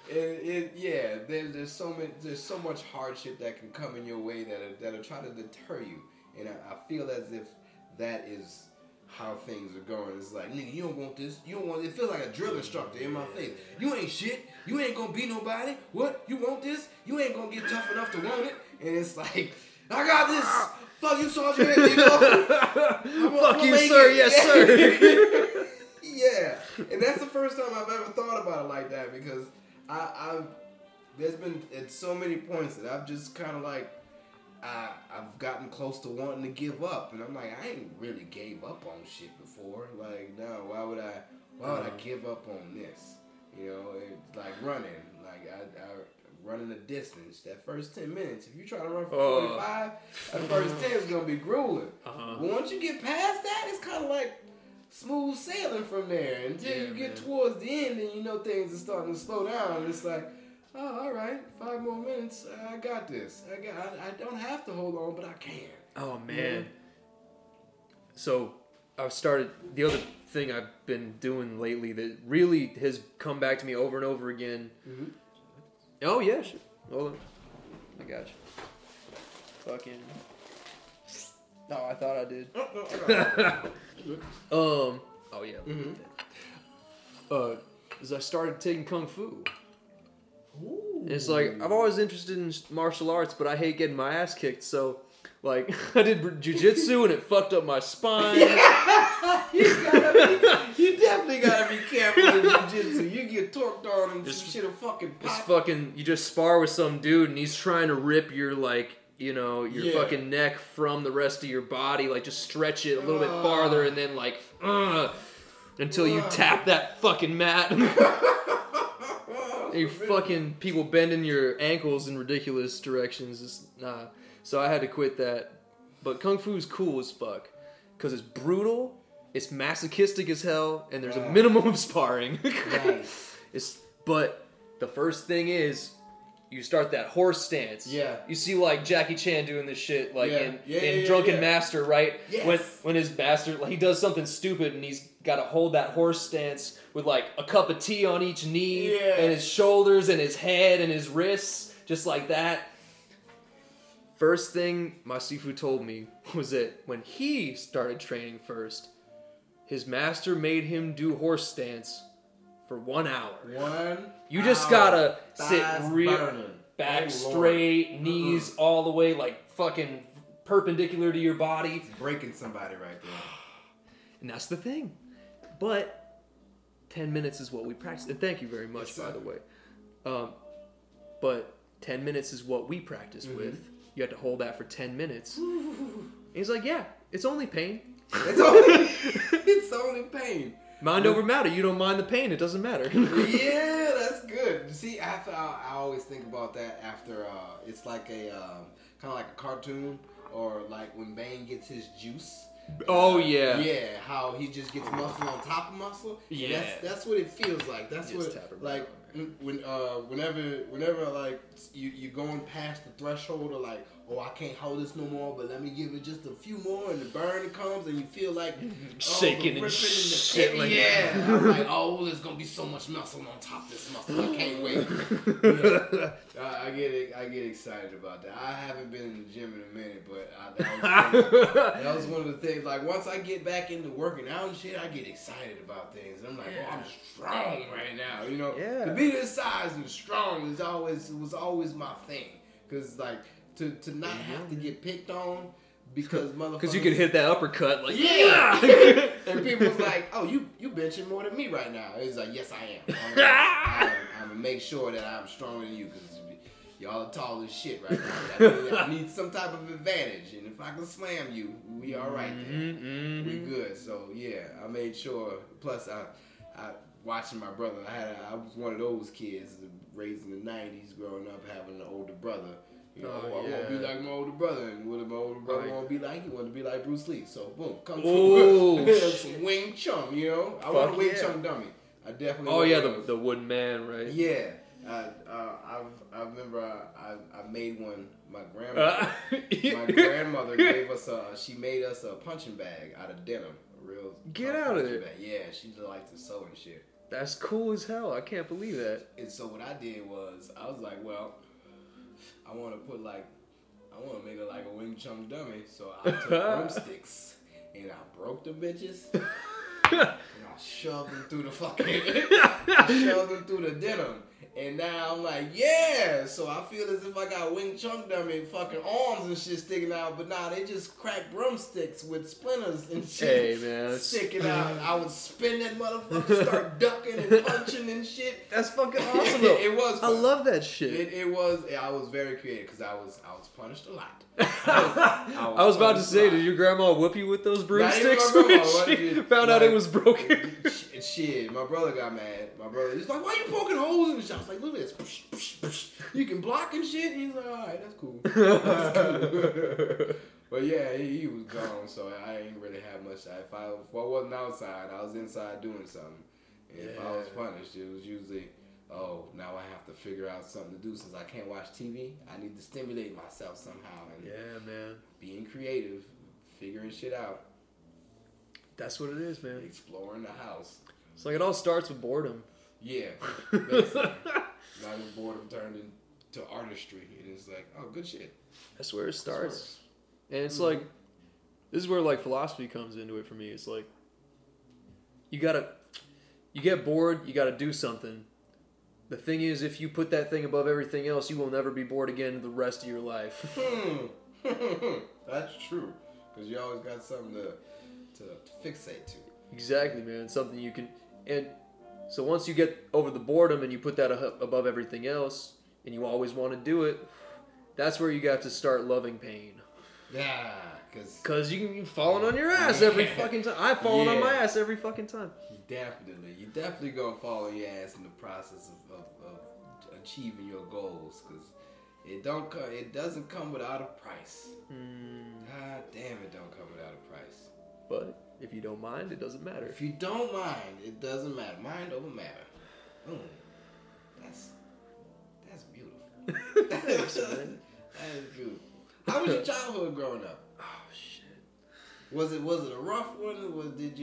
there's so much hardship that can come in your way that'll try to deter you, and I feel as if that is how things are going. It's like, nigga, you don't want this. You don't want. It feels like a drill instructor in my face. You ain't shit. You ain't gonna be nobody. What? You want this? You ain't gonna get tough enough to want it. And it's like, I got this. Fuck you, Sergeant. You know? Fuck you, sir. Yes, sir. Yeah, and that's the first time I've ever thought about it like that because there's been at so many points that I've just kind of like I've gotten close to wanting to give up, and I'm like, I ain't really gave up on shit before. Like, no, why would I give up on this? You know, it's like running. Like I running a distance. That first 10 minutes, if you try to run for 45, that first 10 is gonna be grueling. But once you get past that, it's kind of like smooth sailing from there until you get towards the end and you know things are starting to slow down. It's like, oh, all right, 5 more minutes. I got this. I don't have to hold on, but I can. Oh man. So I've started the other thing I've been doing lately that really has come back to me over and over again. Mm-hmm. Oh yeah, sure. Hold on, I got you. Fucking. No, I thought I did. Oh yeah. Mm-hmm. As I started taking kung fu. Ooh. And it's like I'm always interested in martial arts, but I hate getting my ass kicked. So, like, I did jujitsu and it fucked up my spine. You definitely gotta be careful with jujitsu. You get torqued on and some shit'll fucking pop. You just spar with some dude and he's trying to rip your your fucking neck from the rest of your body, like just stretch it a little bit farther and then like until you tap that fucking mat. You fucking people bending your ankles in ridiculous directions. So I had to quit that. But kung fu is cool as fuck because it's brutal, it's masochistic as hell, and there's a minimum of sparring. Nice. But the first thing is you start that horse stance. Yeah. You see like Jackie Chan doing this shit like in Drunken Master, right? Yes. When his master he does something stupid and he's got to hold that horse stance with like a cup of tea on each knee and his shoulders and his head and his wrists, just like that. First thing my Sifu told me was that when he started training first, his master made him do horse stance for 1 hour. You just gotta sit real back straight, knees all the way like fucking perpendicular to your body. It's breaking somebody right there. And that's the thing. But 10 minutes is what we practice. And thank you very much, by the way. But 10 minutes is what we practice with. You have to hold that for 10 minutes. And he's like, yeah, it's only pain. It's only pain. Mind over matter. You don't mind the pain. It doesn't matter. Yeah, that's good. See, I always think about that after, it's like a, kind of like a cartoon or like when Bane gets his juice. Oh yeah. Yeah, how he just gets muscle on top of muscle. Yeah. That's what it feels like. That's what like whenever like you're going past the threshold of like, oh, I can't hold this no more, but let me give it just a few more, and the burn comes, and you feel like shaking and shit like that. I'm like, oh, there's gonna be so much muscle on top of this muscle. I can't wait. I get excited about that. I haven't been in the gym in a minute, but that was one of the things. Like once I get back into working out and shit, I get excited about things. I'm like, oh, I'm strong right now. You know, to be this size and strong was always my thing. Cause like to not have to get picked on because motherfuckers. Because you could hit that uppercut like and people's like, oh, you benching more than me right now. It's like, yes, I am. I'm gonna make sure that I'm stronger than you because y'all are tall as shit right now. I need some type of advantage, and if I can slam you, we all right then. We good. So yeah, I made sure. Plus, I watching my brother. I was one of those kids raised in the '90s, growing up having an older brother. You know, I want to be like my older brother, and what did my older brother want to be like? He wanted to be like Bruce Lee. So boom, come through. Some Wing Chun, you know. I want a Wing Chun dummy. I definitely. Oh yeah, the wooden man, right? Yeah. I remember I made one. My grandmother gave us she made us a punching bag out of denim. A real get out of it. Bag. Yeah, she likes to sew and shit. That's cool as hell. I can't believe that. And so what I did was I was like, well, I want to make it like a Wing Chun dummy. So I took broomsticks and I broke the bitches. And I shoved them through the denim. And now I'm like, yeah. So I feel as if I got Wing Chun dummy fucking arms and shit sticking out, but nah, they just crack broomsticks with splinters and shit sticking out. I would spin that motherfucker, start ducking and punching and shit. That's fucking awesome though. It was fun. I love that shit. It was. I was very creative because I was punished a lot. I was about to say, did your grandma whoop you with those broomsticks? Not even my grandma. She found out it was broken. Shit, my brother got mad. My brother, he's like, "Why you poking holes in the shit?" I was like, "Look at this. You can block and shit." And he's like, "All right, that's cool." But yeah, he was gone, so I ain't really have much. If I wasn't outside, I was inside doing something. And if I was punished, it was usually, oh, now I have to figure out something to do since I can't watch TV. I need to stimulate myself somehow. And yeah, man. Being creative, figuring shit out. That's what it is, man. Exploring the house. It's like it all starts with boredom. Yeah. Basically. Now your boredom turned into artistry. And it's like, oh, good shit. That's where it starts. And it's like, this is where like philosophy comes into it for me. It's like, you get bored, you gotta do something. The thing is, if you put that thing above everything else, you will never be bored again the rest of your life. That's true. Because you always got something to fixate to. Exactly, man. Something you can... And so once you get over the boredom and you put that above everything else, and you always want to do it, that's where you got to start loving pain. Yeah, because you falling on your ass every fucking time. I've fallen on my ass every fucking time. You definitely gonna fall on your ass in the process of achieving your goals, because it doesn't come without a price. God damn, it don't come without a price. But if you don't mind, it doesn't matter. If you don't mind, it doesn't matter. Mind over matter. That's beautiful. That is beautiful. How was your childhood growing up? Oh shit. Was it a rough one? Did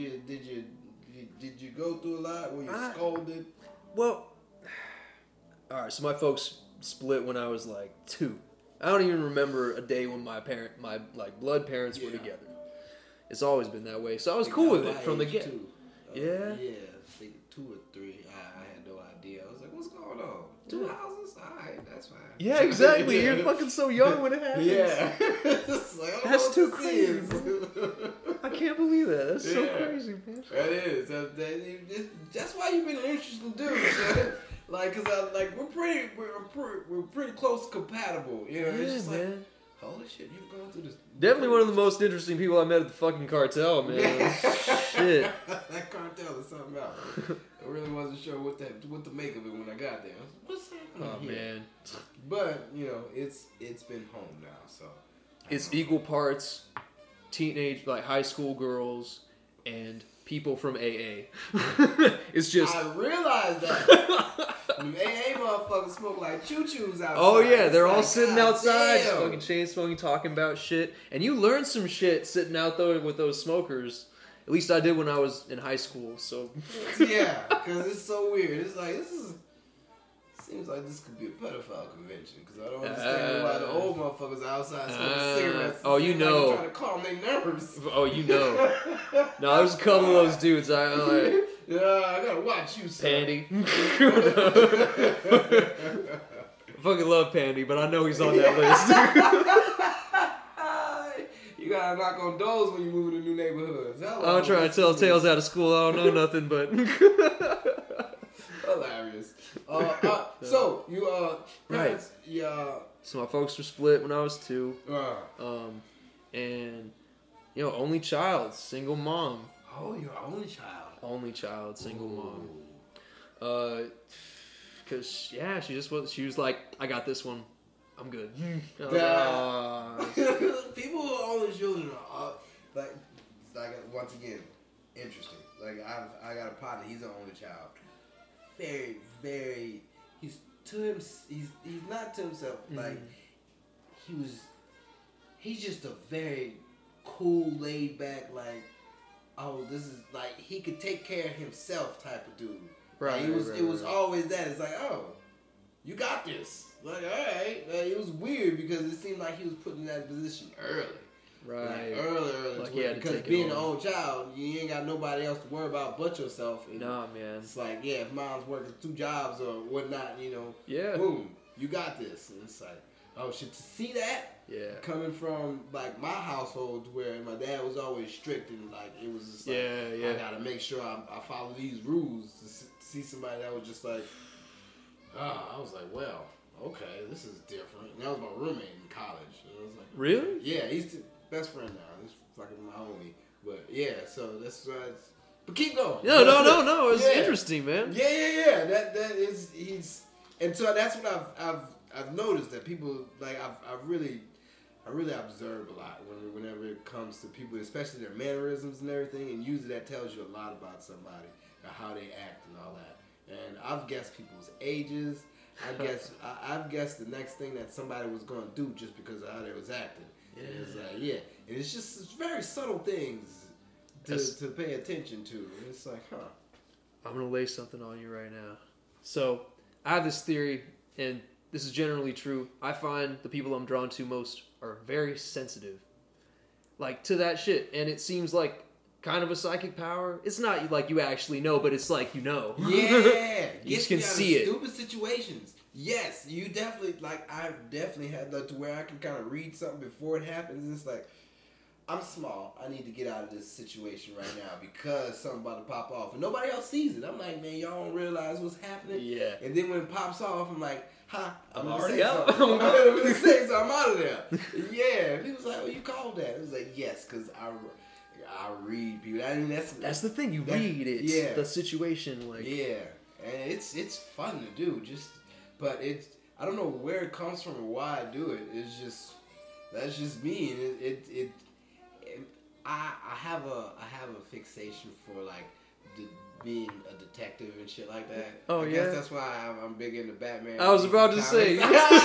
you go through a lot? Were you scolded? Well, all right. So my folks split when I was like 2. I don't even remember a day when my blood parents were together. It's always been that way. So I was cool with it from the get. Yeah. I think 2 or 3. I had no idea. I was like, what's going on? 2 houses? Alright, that's fine. Yeah, exactly. You're fucking so young when it happens. Yeah. Like, that's too crazy. I can't believe that. That's so crazy, man. That is. That's why you've been an interesting dude, man. Like, cause we're pretty close compatible. You know, it's just like, holy shit, you've gone through this. Definitely one of the most interesting people I met at the fucking cartel, man. Shit. That cartel is something else. I really wasn't sure what to make of it when I got there. I was like, what's happening here? Man. But it's been home now, so it's equal parts teenage, like high school girls and people from AA. It's just I realized that. AA motherfuckers smoke like choo-choos outside. Oh yeah, they're all like, sitting outside, damn. fucking chain smoking, talking about shit. And you learn some shit sitting out there with those smokers. At least I did when I was in high school. So yeah, because it's so weird. It's like seems like this could be a pedophile convention, because I don't understand why the old motherfuckers are outside smoking cigarettes. Oh, you know. Like trying to calm their nerves. Oh, you know. No, there's a couple of those dudes. Yeah, I gotta watch you, son. Pandy. I fucking love Pandy, but I know he's on that list. You gotta knock on doors when you move into new neighborhoods. I'm trying to tell tales out of school. I don't know nothing, but hilarious. So you parents, So my folks were split when I was 2. And only child, single mom. Oh, you're only child. Only child, single mom. Cause she was like, I got this one. I'm good. People who are only children are like once again interesting. Like I got a partner. He's an only child. Very, very. He's not to himself. Like he's just a very cool, laid back. Like, oh, this is like he could take care of himself type of dude. Right. Like, it was always that. It's like, oh, you got this. Like, all right. It was weird because it seemed like he was put in that position early. Right. Like early Like to where, because take it being an on. old child, you ain't got nobody else to worry about but yourself. And Nah, man. it's like, yeah, if mom's working 2 jobs or whatnot, you know, Yeah. boom, you got this. And it's like, oh shit, to see that Yeah. coming from like my household where my dad was always strict and like it was just like, Yeah. I gotta make sure I follow these rules to see somebody that was just like, I was like, well, okay, this is different. And that was my roommate in college. And I was like, Really? yeah, he's the best friend now. He's fucking my homie. But yeah, so that's why it's, but keep going. No. It's Yeah. interesting, man. Yeah. That is and so that's what I've noticed that people like I really observe a lot whenever it comes to people, especially their mannerisms and everything, and usually that tells you a lot about somebody and how they act and all that. And I've guessed people's ages. I've guessed the next thing that somebody was gonna do just because of how they was acting. Yeah. And it's like, yeah, and it's very subtle things to pay attention to. And it's like, huh. I'm gonna lay something on you right now. So I have this theory, and this is generally true. I find the people I'm drawn to most are very sensitive, like to that shit, and it seems like kind of a psychic power. It's not like you actually know, but it's like you know. Yeah, You gets can me out of see it. Stupid situations. Yes, you definitely like. I've definitely had that to where I can kind of read something before it happens. It's like, I'm small. I need to get out of this situation right now because something about to pop off, and nobody else sees it. I'm like, man, y'all don't realize what's happening. Yeah. And then when it pops off, I'm like, I'm gonna already say out. something. I'm gonna say something. I'm out of there. Yeah. People was like, well, you called that? It was like, yes, because I read people. I mean, That's the thing. You read it. Yeah. The situation, like. Yeah, and it's fun to do. But I don't know where it comes from or why I do it. It's just that's just me, and I have a fixation for like being a detective and shit like that. Oh, I yeah? guess that's why I'm big into Batman. I was about to say.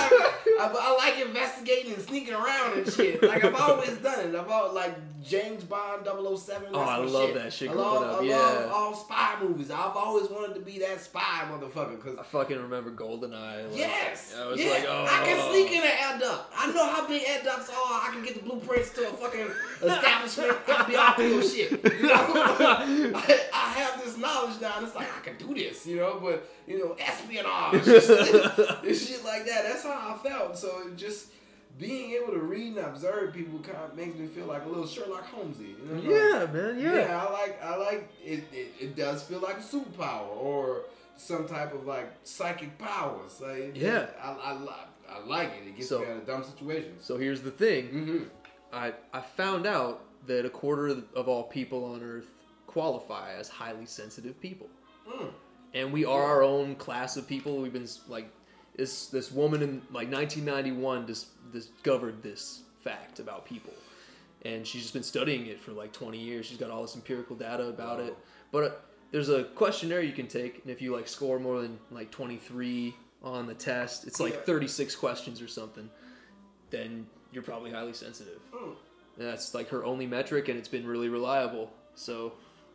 I like investigating and sneaking around and shit. Like I've always done it. I've always like James Bond 007. Oh, I love that shit growing up. I love all spy movies. I've always wanted to be that spy motherfucker. Cause I fucking remember GoldenEye. Like, yes, I was yeah. like, oh. I can sneak in an air duct. I know how big air ducts are. I can get the blueprints to a fucking establishment. I'll be off your shit. You know? I have this knowledge now, and it's like I can do this, you know. But you know, espionage, and shit like that. That's how I felt. So it just being able to read and observe people kind of makes me feel like a little Sherlock Holmesy. You know? Yeah, man. Yeah. Yeah, I like it. It does feel like a superpower or some type of like psychic powers. Like, Yeah. I like it. It gets me out of dumb situations. So here's the thing. Mm-hmm. I found out that 1/4 of all people on Earth qualify as highly sensitive people. And we are our own class of people. We've been like this woman in like 1991 discovered this fact about people, and she's just been studying it for like 20 years. She's got all this empirical data about it. But there's a questionnaire you can take, and if you like score more than like 23 on the test, it's like 36 questions or something, then you're probably highly sensitive. And that's like her only metric, and it's been really reliable. So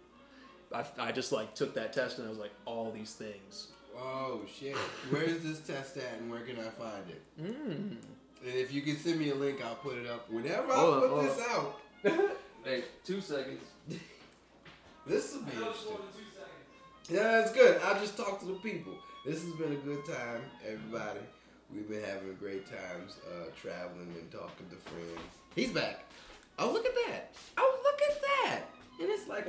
I just like took that test, and I was like, all these things. Oh shit! Where is this test at, and where can I find it? And if you can send me a link, I'll put it up whenever I put this out. Hey, 2 seconds. This will be interesting. Yeah, it's good. I just talk to the people. This has been a good time, everybody. We've been having great times traveling and talking to friends. He's back. Oh, look at that. Oh, look at that. And it's like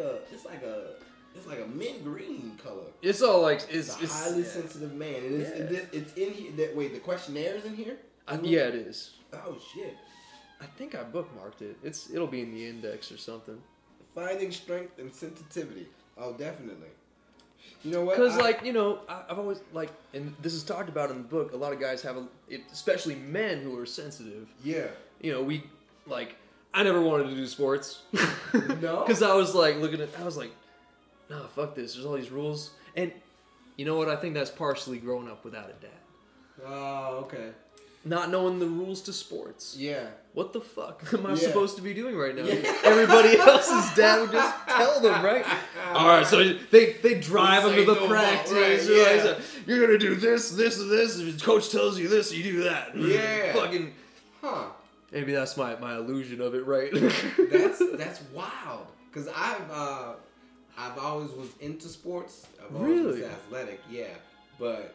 a mint green color. It's all like It's a highly sensitive man. And it's in here. Wait, the questionnaire is in here? Yeah, it is. Oh shit. I think I bookmarked it. It'll be in the index or something. Finding strength and sensitivity. Oh, definitely. You know what? Because, like, you know, I've always, like, and this is talked about in the book, a lot of guys have, especially men who are sensitive. Yeah. You know, I never wanted to do sports. No? Because I was, like, I was like, nah, fuck this. There's all these rules. And you know what? I think that's partially growing up without a dad. Oh, okay. Not knowing the rules to sports. Yeah. What the fuck am I Yeah. supposed to be doing right now? Everybody else's dad would just tell them, right? All right, so they drive them to the practice. Right, yeah. You're going to do this, this, and this. If the coach tells you this, you do that. Yeah. Fucking. Huh. Maybe that's my illusion of it, right? That's wild. Cause I've always was into sports. I've always Really? was athletic, yeah. But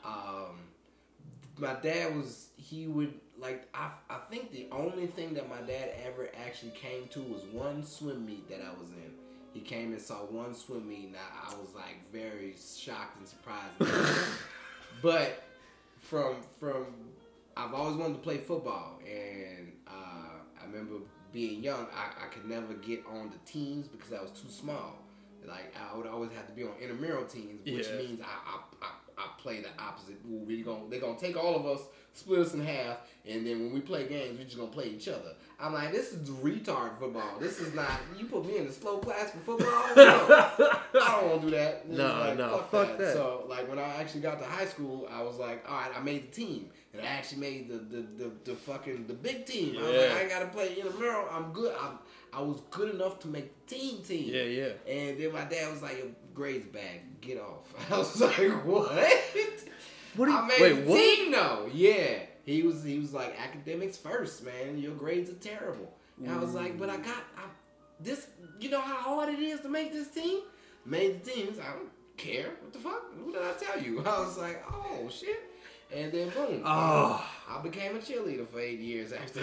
my dad he would like I think the only thing that my dad ever actually came to was one swim meet that I was in. He came and saw one swim meet, and I was like very shocked and surprised. But from I've always wanted to play football, and I remember being young, I could never get on the teams because I was too small. Like I would always have to be on intramural teams, which means I play the opposite. They're gonna take all of us, split us in half, and then when we play games, we're just gonna play each other. I'm like, this is retard football. This is not. You put me in the slow class for football? No, I don't want to do that. No, fuck that. So like when I actually got to high school, I was like, all right, I made the team, and I actually made the fucking the big team. I was like, I ain't gotta play intramural. I'm good. I was good enough to make the team. Yeah. And then my dad was like, your grades bad. Get off. I was like, what? I made the team though. Yeah. He was like, academics first, man. Your grades are terrible. And I was like, but this. You know how hard it is to make this team? Made the team. He's like, I don't care. What the fuck? What did I tell you? I was like, oh shit. And then boom. I became a cheerleader for 8 years after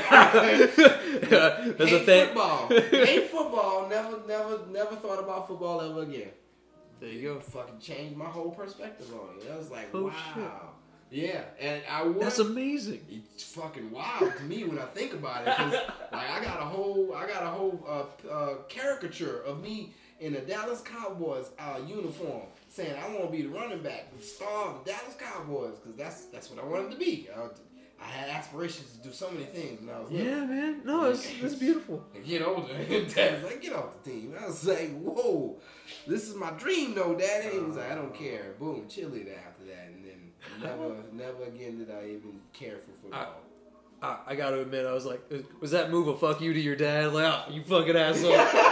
that. There's a thing. Football. Hate football. Never thought about football ever again. There you go. Fucking changed my whole perspective on it. I was like, Oh, wow. shit. Yeah, and That's amazing. It's fucking wild to me when I think about it, because like I got a whole caricature of me in a Dallas Cowboys uniform, saying I want to be the running back, the star of the Dallas Cowboys, because that's what I wanted to be. I had aspirations to do so many things when I was little. Yeah, man. No, it's beautiful. Get older, and Dad's like, get off the team. I was like, whoa, this is my dream, though, Daddy. He was like, I don't care. Boom, cheerleader after that, and then never again did I even care for football. I gotta admit, I was like, was that move a fuck you to your dad? Like, oh, you fucking asshole.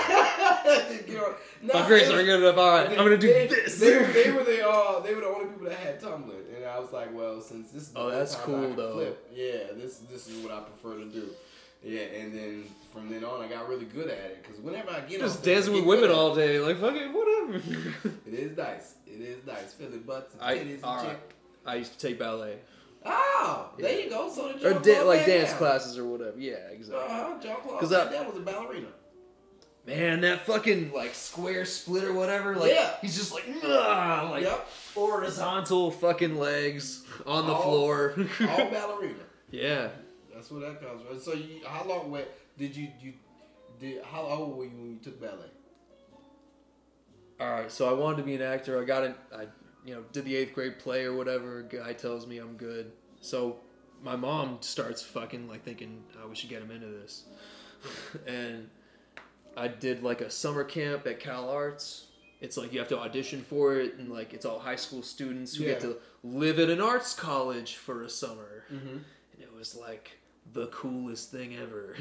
My grades are good enough. All right, I'm gonna do this. They were the only people that had Tumblr, and I was like, well, since this is the that's time cool I can though. flip, yeah, this is what I prefer to do. Yeah, and then from then on, I got really good at it, because whenever I get just dancing with women all day, like fucking whatever. It is nice. Feeling butts and titties and shit. I used to take ballet. Oh, there you go. So did or dance classes or whatever. Yeah, exactly. Because that was a ballerina. Man, that fucking like square split or whatever. Like, he's just like, horizontal fucking legs on the floor. All ballerina. Yeah. That's where that comes from. So, how long how old were you when you took ballet? All right, so I wanted to be an actor. I did the 8th grade play or whatever. Guy tells me I'm good. So my mom starts fucking like thinking, oh, we should get him into this. And I did like a summer camp at Cal Arts. It's like you have to audition for it, and like it's all high school students who get to live at an arts college for a summer. Mm-hmm. And it was like the coolest thing ever.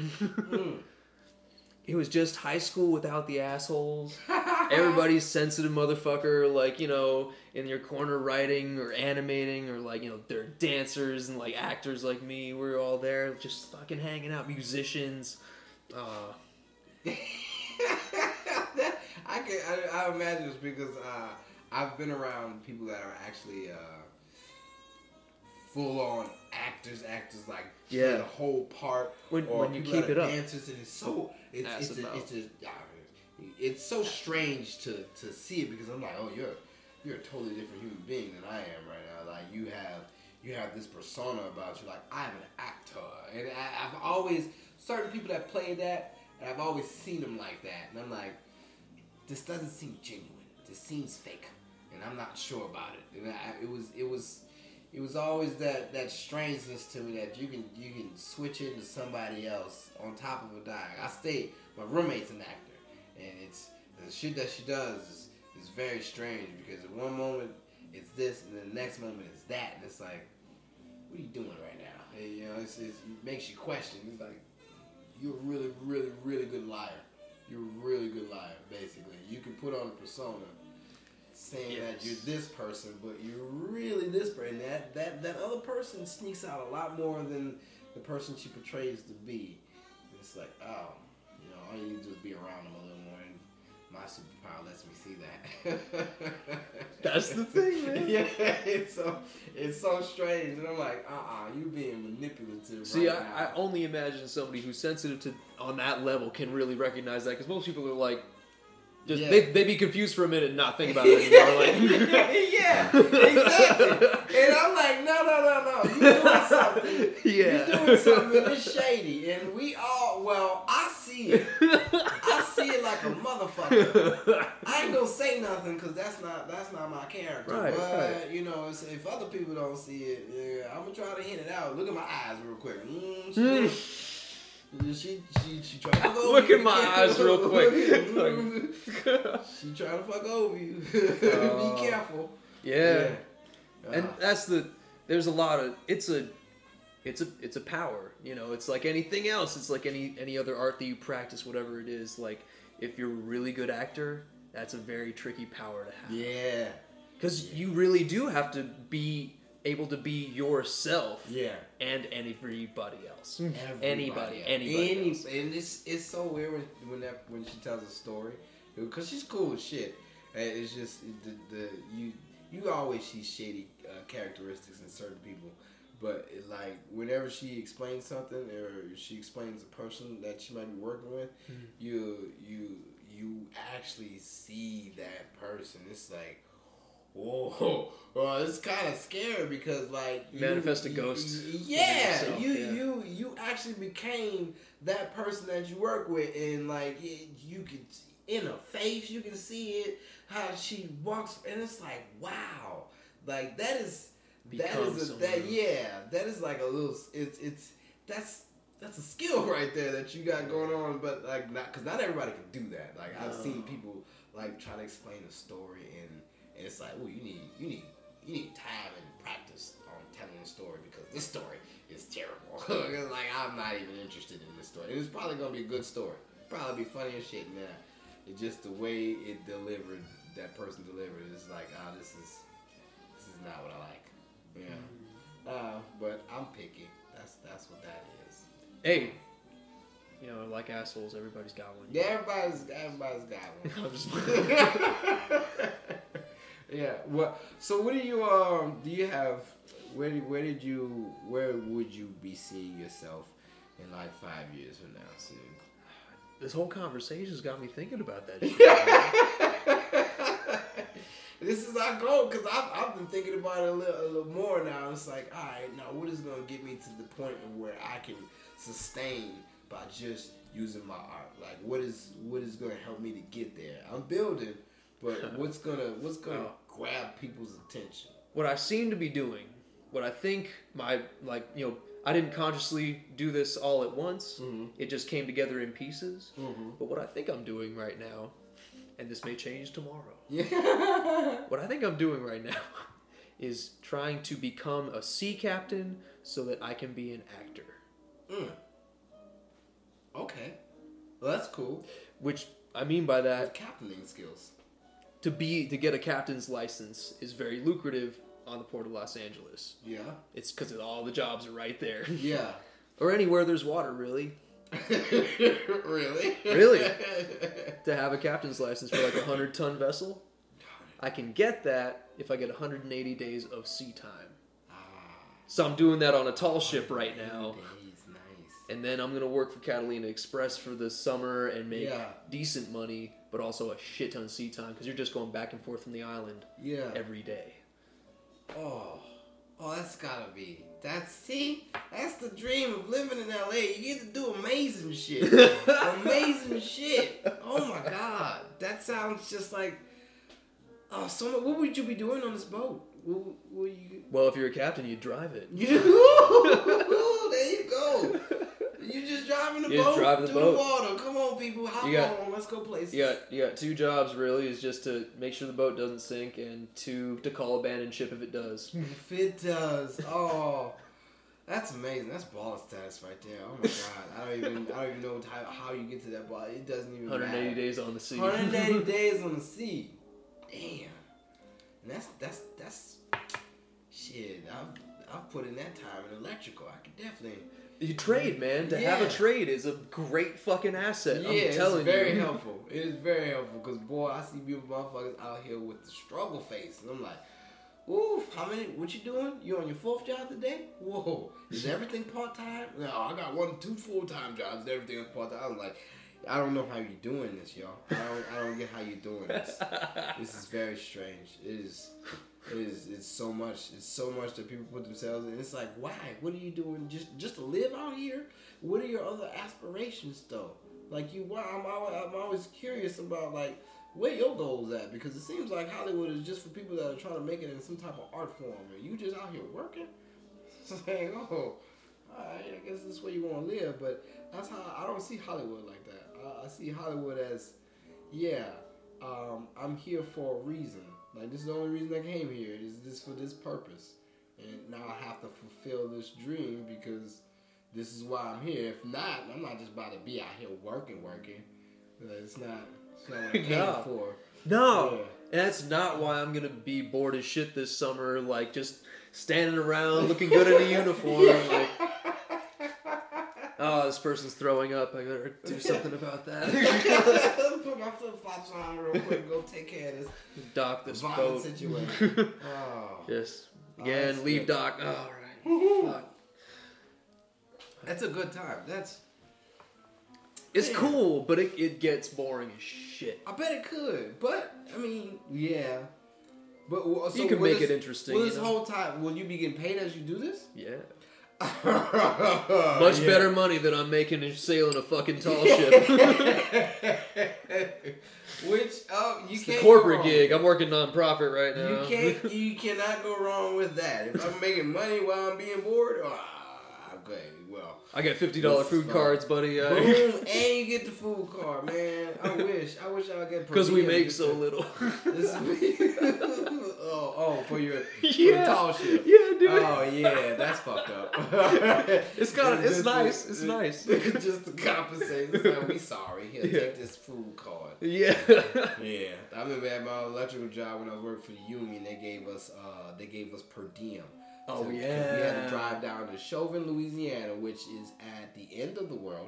It was just high school without the assholes. Everybody's sensitive motherfucker, like, in your corner writing or animating, or like, they're dancers and like actors like me. We're all there just fucking hanging out, musicians. I imagine it's because I've been around people that are actually full on actors like play the whole part. When you keep it up, dancers, and it's so strange to see it, because I'm like, oh, you're a totally different human being than I am right now. Like you have this persona about you. Like I'm an actor, and I've always certain people that play that, and I've always seen them like that, and I'm like, this doesn't seem genuine. This seems fake, and I'm not sure about it. And it was always that strangeness to me that you can switch into somebody else on top of a dime. My roommate's an actor, and it's the shit that she does is very strange, because at one moment it's this, and then the next moment it's that, and it's like, what are you doing right now? And, it makes you question. It's like, you're a really, really, really good liar. You're a really good liar, basically. You can put on a persona saying that you're this person, but you're really this person. That other person sneaks out a lot more than the person she portrays to be. And it's like, oh, you know, all you do is be around them a little more, and my superpower lets me see that. That's the thing, man. Yeah, it's so strange, and I'm like, you being manipulative. See, right I now. only imagine somebody who's sensitive to on that level can really recognize that, because most people are like, just Yeah. they be confused for a minute and not think about it anymore. Like, Yeah, exactly. And I'm like, no, you doing something. Yeah. You're doing something that's shady, and we all, well, I see it. I see it like a motherfucker. I ain't gonna say nothing because that's not my character. Right, but right. you know, if other people don't see it, yeah, I'm gonna try to hint it out. Look at my eyes real quick. She tried to fuck over Look you. at my eyes real quick. She tried to fuck over you. Be careful. Yeah. And there's a lot of, it's a power, you know, it's like anything else. It's like any other art that you practice, whatever it is. Like, if you're a really good actor, that's a very tricky power to have. Yeah. Because you really do have to be able to be yourself. Yeah. And anybody else. Anybody else. And it's so weird when she tells a story, because she's cool as shit. And it's just you always see shady characteristics in certain people, but like whenever she explains something or she explains a person that she might be working with, you actually see that person. It's like, whoa, well, it's kind of scary because like Manifest a ghost. Yeah, yourself, you actually became that person that you work with, and like you could in her face, you can see it how she walks, and it's like, wow, like that is like a little that's a skill right there that you got going on, but like not everybody can do that. Like I've seen people like try to explain a story and it's like, oh, you need time and practice on telling a story because this story is terrible. It's like I'm not even interested in this story. It's probably gonna be a good story, probably be funny as shit. Nah, it's just the way it delivered. That person delivered is like, this is not what I like. Yeah, but I'm picky. That's what that is. Hey, you know, like assholes, everybody's got one. Yeah, everybody's got one. I'm just Yeah. Well, so what do you have? Where would you be seeing yourself in like 5 years from now? Soon. This whole conversation's got me thinking about that shit. This is our goal because I've been thinking about it a little more now. It's like, all right, now what is going to get me to the point of where I can sustain by just using my art? Like, what is going to help me to get there? I'm building, but what's gonna grab people's attention? What I seem to be doing, what I think I didn't consciously do this all at once. Mm-hmm. It just came together in pieces. Mm-hmm. But what I think I'm doing right now, and this may change tomorrow. Yeah. What I think I'm doing right now is trying to become a sea captain so that I can be an actor. Okay. Well, that's cool. Which I mean by that, Captaining skills. to get a captain's license is very lucrative on the Port of Los Angeles. Yeah. It's because all the jobs are right there. Yeah. Or anywhere there's water, really. Really? Really? To have a captain's license for like a 100-ton vessel, I can get that if I get 180 days of sea time. So I'm doing that on a tall ship right now. Nice. And then I'm going to work for Catalina Express for the summer and make Yeah. decent money, but also a shit ton of sea time because you're just going back and forth from the island every day. Oh, that's gotta be. That's the dream of living in LA. You get to do amazing shit. Amazing shit. Oh my God. That sounds just like. Oh, so what would you be doing on this boat? What you... Well, if you're a captain, you drive it. There you go. You just driving the boat through the water. Come on, people. Hop on. Let's go places. You got two jobs, really. Is just to make sure the boat doesn't sink, and two, to call abandoned ship if it does. If it does. Oh, that's amazing. That's baller status right there. Oh my God. I don't even know how you get to that ball. It doesn't even 180 matter. days on the sea. 180 days on the sea. Damn. And that's shit. I've put in that time in electrical. I could definitely. You trade, man. To have a trade is a great fucking asset. Yeah, I'm telling it's very helpful. It is very helpful because, boy, I see people motherfuckers out here with the struggle face. And I'm like, oof, what you doing? You on your 4th job today? Whoa, is everything part-time? No, I got 2 full-time jobs. Everything is part-time. I'm like, I don't know how you're doing this, y'all. I don't get how you're doing this. This is very strange. It's so much that people put themselves in. It's like, why? What are you doing just to live out here? What are your other aspirations though? Like I'm always curious about like where your goals at, because it seems like Hollywood is just for people that are trying to make it in some type of art form. And you just out here working, saying, oh, I guess this is where you want to live. But that's how I don't see Hollywood like that. I see Hollywood as, I'm here for a reason. Like, this is the only reason I came here. Is this for this purpose? And now I have to fulfill this dream because this is why I'm here. If not, I'm not just about to be out here working. It's not what I came for. No. Yeah. And that's not why I'm going to be bored as shit this summer. Like, just standing around looking good in a uniform. Like, oh, this person's throwing up. I gotta do something about that. Put my flip-flops on real quick and go take care of this Dock this violent boat. situation. Oh. Yes. Again, leave good. Dock. Oh, all right. Fuck. That's a good time. It's cool, but it gets boring as shit. I bet it could. But, I mean, yeah. But so you can make it interesting. Will this whole time, will you be getting paid as you do this? Yeah. Much better money than I'm making in sailing a fucking tall ship. Which you It's can't the corporate go wrong. gig. I'm working non-profit right now. You cannot go wrong with that. If I'm making money while I'm being bored, okay, well. I got $50 food cards, buddy. Boom, and you get the food card, man. I wish I'll get because we make so little. For your Yeah. tall ship. Yeah, dude. Oh yeah, that's fucked up. It's nice. It's nice. Just to compensate. It's like, we sorry. Here, take this food card. Yeah. Yeah. I remember at my electrical job when I worked for the union, they gave us per diem. Oh, So yeah. we had to drive down to Chauvin, Louisiana, which is at the end of the world.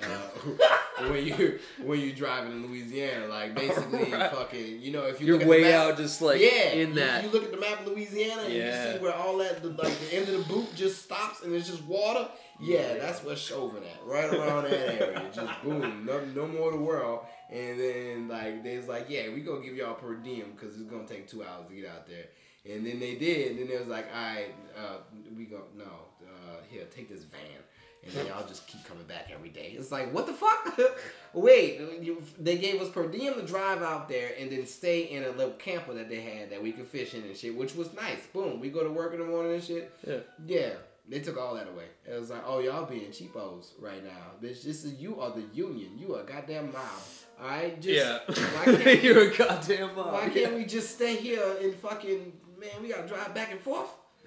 When you're driving in Louisiana, like basically fucking, if you You're look at way the map, out, just like in that. You look at the map of Louisiana and you see where all that, the end of the boot just stops and it's just water. Yeah, that's where Chauvin at, right around that area. Just boom, no more of the world. And then like they's like, yeah, we gonna give y'all per diem because it's gonna take 2 hours to get out there. And then they did. And then they was like, all right, here, take this van. And then y'all just keep coming back every day. It's like, what the fuck? Wait, they gave us per diem to drive out there and then stay in a little camper that they had that we could fish in and shit, which was nice. Boom, we go to work in the morning and shit. Yeah, they took all that away. It was like, oh, y'all being cheapos right now. Bitch, you are the union. You are a goddamn mob. All right? Why can't You're a goddamn mob. Why can't we just stay here and fucking, man, we got to drive back and forth?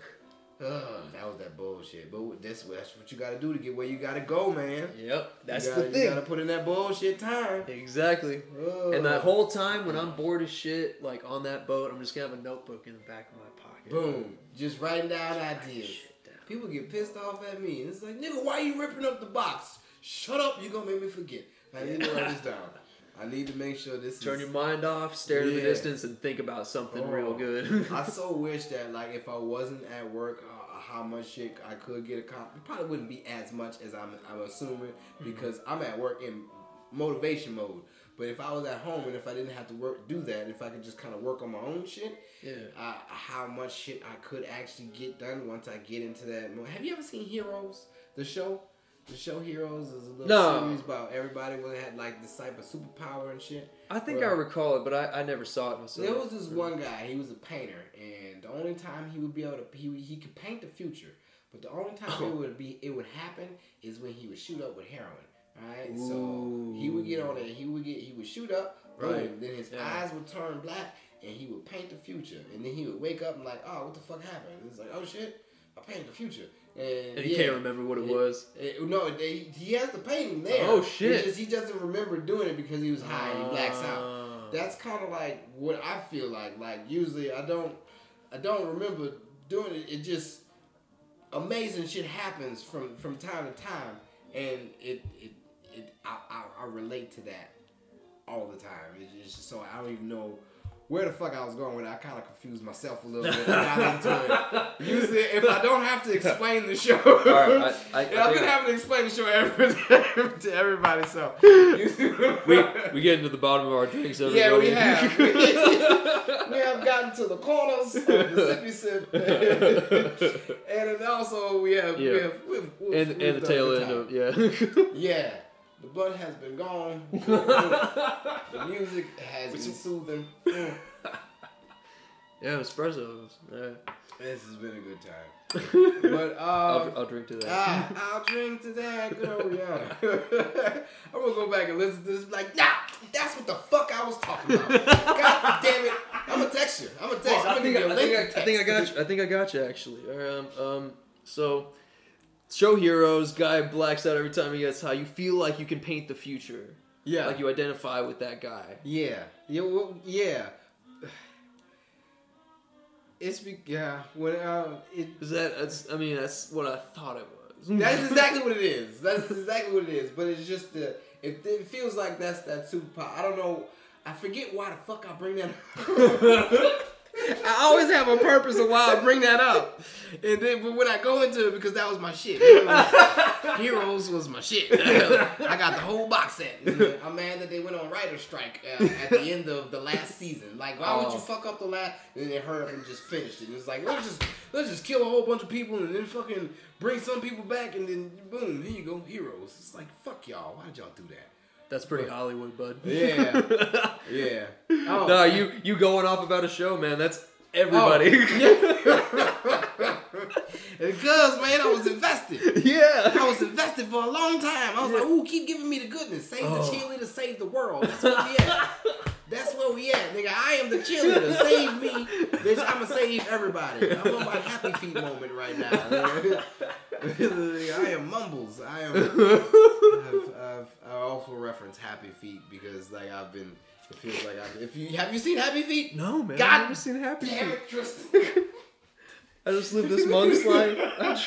That was that bullshit. But that's what you gotta do to get where you gotta go, man. Yep, that's the thing. You gotta put in that bullshit time. Exactly. And that whole time when I'm bored as shit, like on that boat, I'm just gonna have a notebook in the back of my pocket. Boom. Just writing down ideas. People get pissed off at me. It's like, nigga, why you ripping up the box? Shut up, you gonna make me forget. I need to write this down. I need to make sure this Turn your mind off, stare to the distance, and think about something real good. I so wish that, like, if I wasn't at work, how much shit I could get accomplished. It probably wouldn't be as much as I'm assuming because I'm at work in motivation mode. But if I was at home and if I didn't have to do that, if I could just kind of work on my own shit, how much shit I could actually get done once I get into that mode. Have you ever seen Heroes, the show? The show Heroes is a little series about everybody when they had like this type of superpower and shit. I think I recall it, but I never saw it myself. There was this one guy, he was a painter, and the only time he would be able to, he could paint the future, but the only time it would happen is when he would shoot up with heroin. Alright, so he would get on it, he would shoot up, boom, then his eyes would turn black, and he would paint the future, and then he would wake up and like, oh, what the fuck happened? And it's like, oh shit, I painted the future. And he can't remember what it was. He has the painting there. Oh shit! He doesn't remember doing it because he was high and he blacks out. That's kind of like what I feel like. Like usually I don't remember doing it. It just amazing shit happens from time to time, and I relate to that all the time. It's just, so I don't even know where the fuck I was going with it. I kind of confused myself a little bit. I got into it. Usually, if I don't have to explain the show, I've been having to explain the show to everybody. So we get into the bottom of our drinks. Everybody. Yeah, we have. We have gotten to the corners of the sippy sip, and then also we have the tail end of yeah. The blood has been gone. The music has been soothing. Yeah, espressos. Yeah. This has been a good time. But I'll drink to that. I'll drink to that. Good old yeah. I'm gonna go back and listen to this. Like, nah, that's what the fuck I was talking about. God damn it! I'm gonna text you. I'm I think I got you actually. So. Show heroes, guy blacks out every time he gets high. You feel like you can paint the future. Yeah. Like you identify with that guy. Yeah. Yeah. It's when that's what I thought it was. That's exactly what it is. That's exactly what it is. But it's just it feels like that's that superpower. I don't know. I forget why the fuck I bring that up. I always have a purpose of why I bring that up. And then but when I go into it, because that was my shit. Heroes was my shit. I got the whole box set. I'm mad that they went on writer's strike at the end of the last season. Like, why would you fuck up the last? And then they hurried up and just finished it. It's like, let's just kill a whole bunch of people and then fucking bring some people back and then boom, here you go, heroes. It's like, fuck y'all. Why did y'all do that? That's pretty Hollywood, bud. Yeah. Yeah. Oh. No, you going off about a show, man. That's everybody. Because, man, I was invested. Yeah. I was invested for a long time. I was like, ooh, keep giving me the goodness. Save the cheerleader, save the world. That's where we at. That's where we at, nigga. I am the cheerleader. Save me. Bitch, I'ma save everybody. I'm on my happy feet moment right now. I am Mumbles. I also reference Happy Feet because like it feels like have you seen Happy Feet? No, man. God, I've never seen Happy damn Feet. it, Tristan. I just live this monk's life.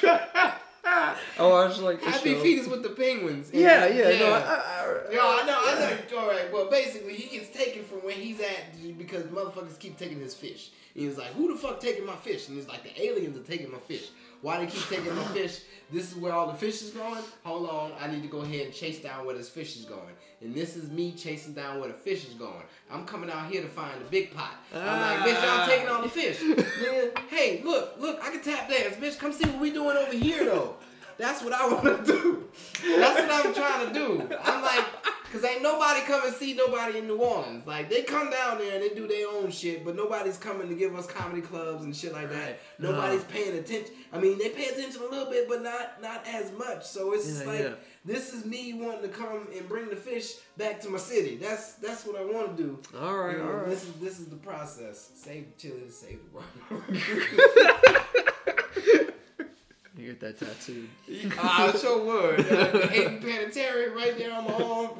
I was like Happy Feet is with the penguins. Yeah. No, I know. All right. Well, basically, he gets taken from where he's at because motherfuckers keep taking his fish. He was like, "Who the fuck taking my fish?" And he's like, "The aliens are taking my fish. Why they keep taking my fish? This is where all the fish is going. Hold on, I need to go ahead and chase down where this fish is going. And this is me chasing down where the fish is going. I'm coming out here to find the big pot. I'm like, bitch, y'all taking all the fish. Nigga, hey, look, I can tap dance, bitch. Come see what we doing over here, though. That's what I want to do. That's what I'm trying to do. I'm like, because ain't nobody come and see nobody in New Orleans. Like, they come down there and they do their own shit, but nobody's coming to give us comedy clubs and shit like that. Nobody's paying attention. I mean, they pay attention a little bit, but not as much. So it's just like, this is me wanting to come and bring the fish back to my city. That's what I want to do. All right. This is the process. Save the chili, save the world. You get that tattooed. I sure would. Hayden Panettiere right there on my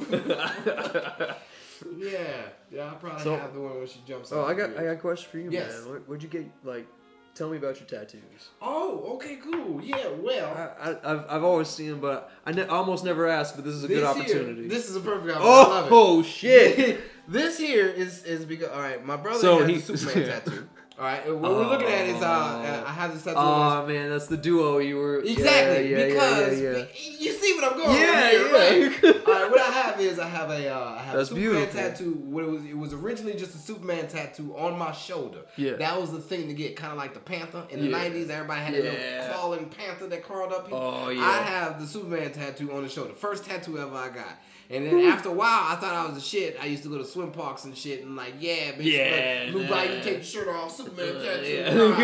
arm. Yeah, I'll probably have the one when she jumps out. I got a question for you, yes. man. Where'd you get, tell me about your tattoos. Oh, okay, cool. Yeah, well. I've always seen them, but I almost never asked, but this is a good opportunity. This is a perfect opportunity. I love it. Oh, shit. This here is because, all right, my brother has a Superman tattoo. All right, what we're looking at is I have this tattoo. Oh man, that's the duo you were. Exactly, because you see what I'm going. Right? All right, what I have is I have a Superman tattoo. It was originally just a Superman tattoo on my shoulder. Yeah, that was the thing to get, kind of like the Panther in the '90s. Everybody had a little crawling panther that crawled up here. Oh yeah. I have the Superman tattoo on the shoulder. First tattoo ever I got. And then after a while, I thought I was the shit. I used to go to swim parks and shit, and like, bitch, Blue Bayou, you take the shirt off, Superman tattoo.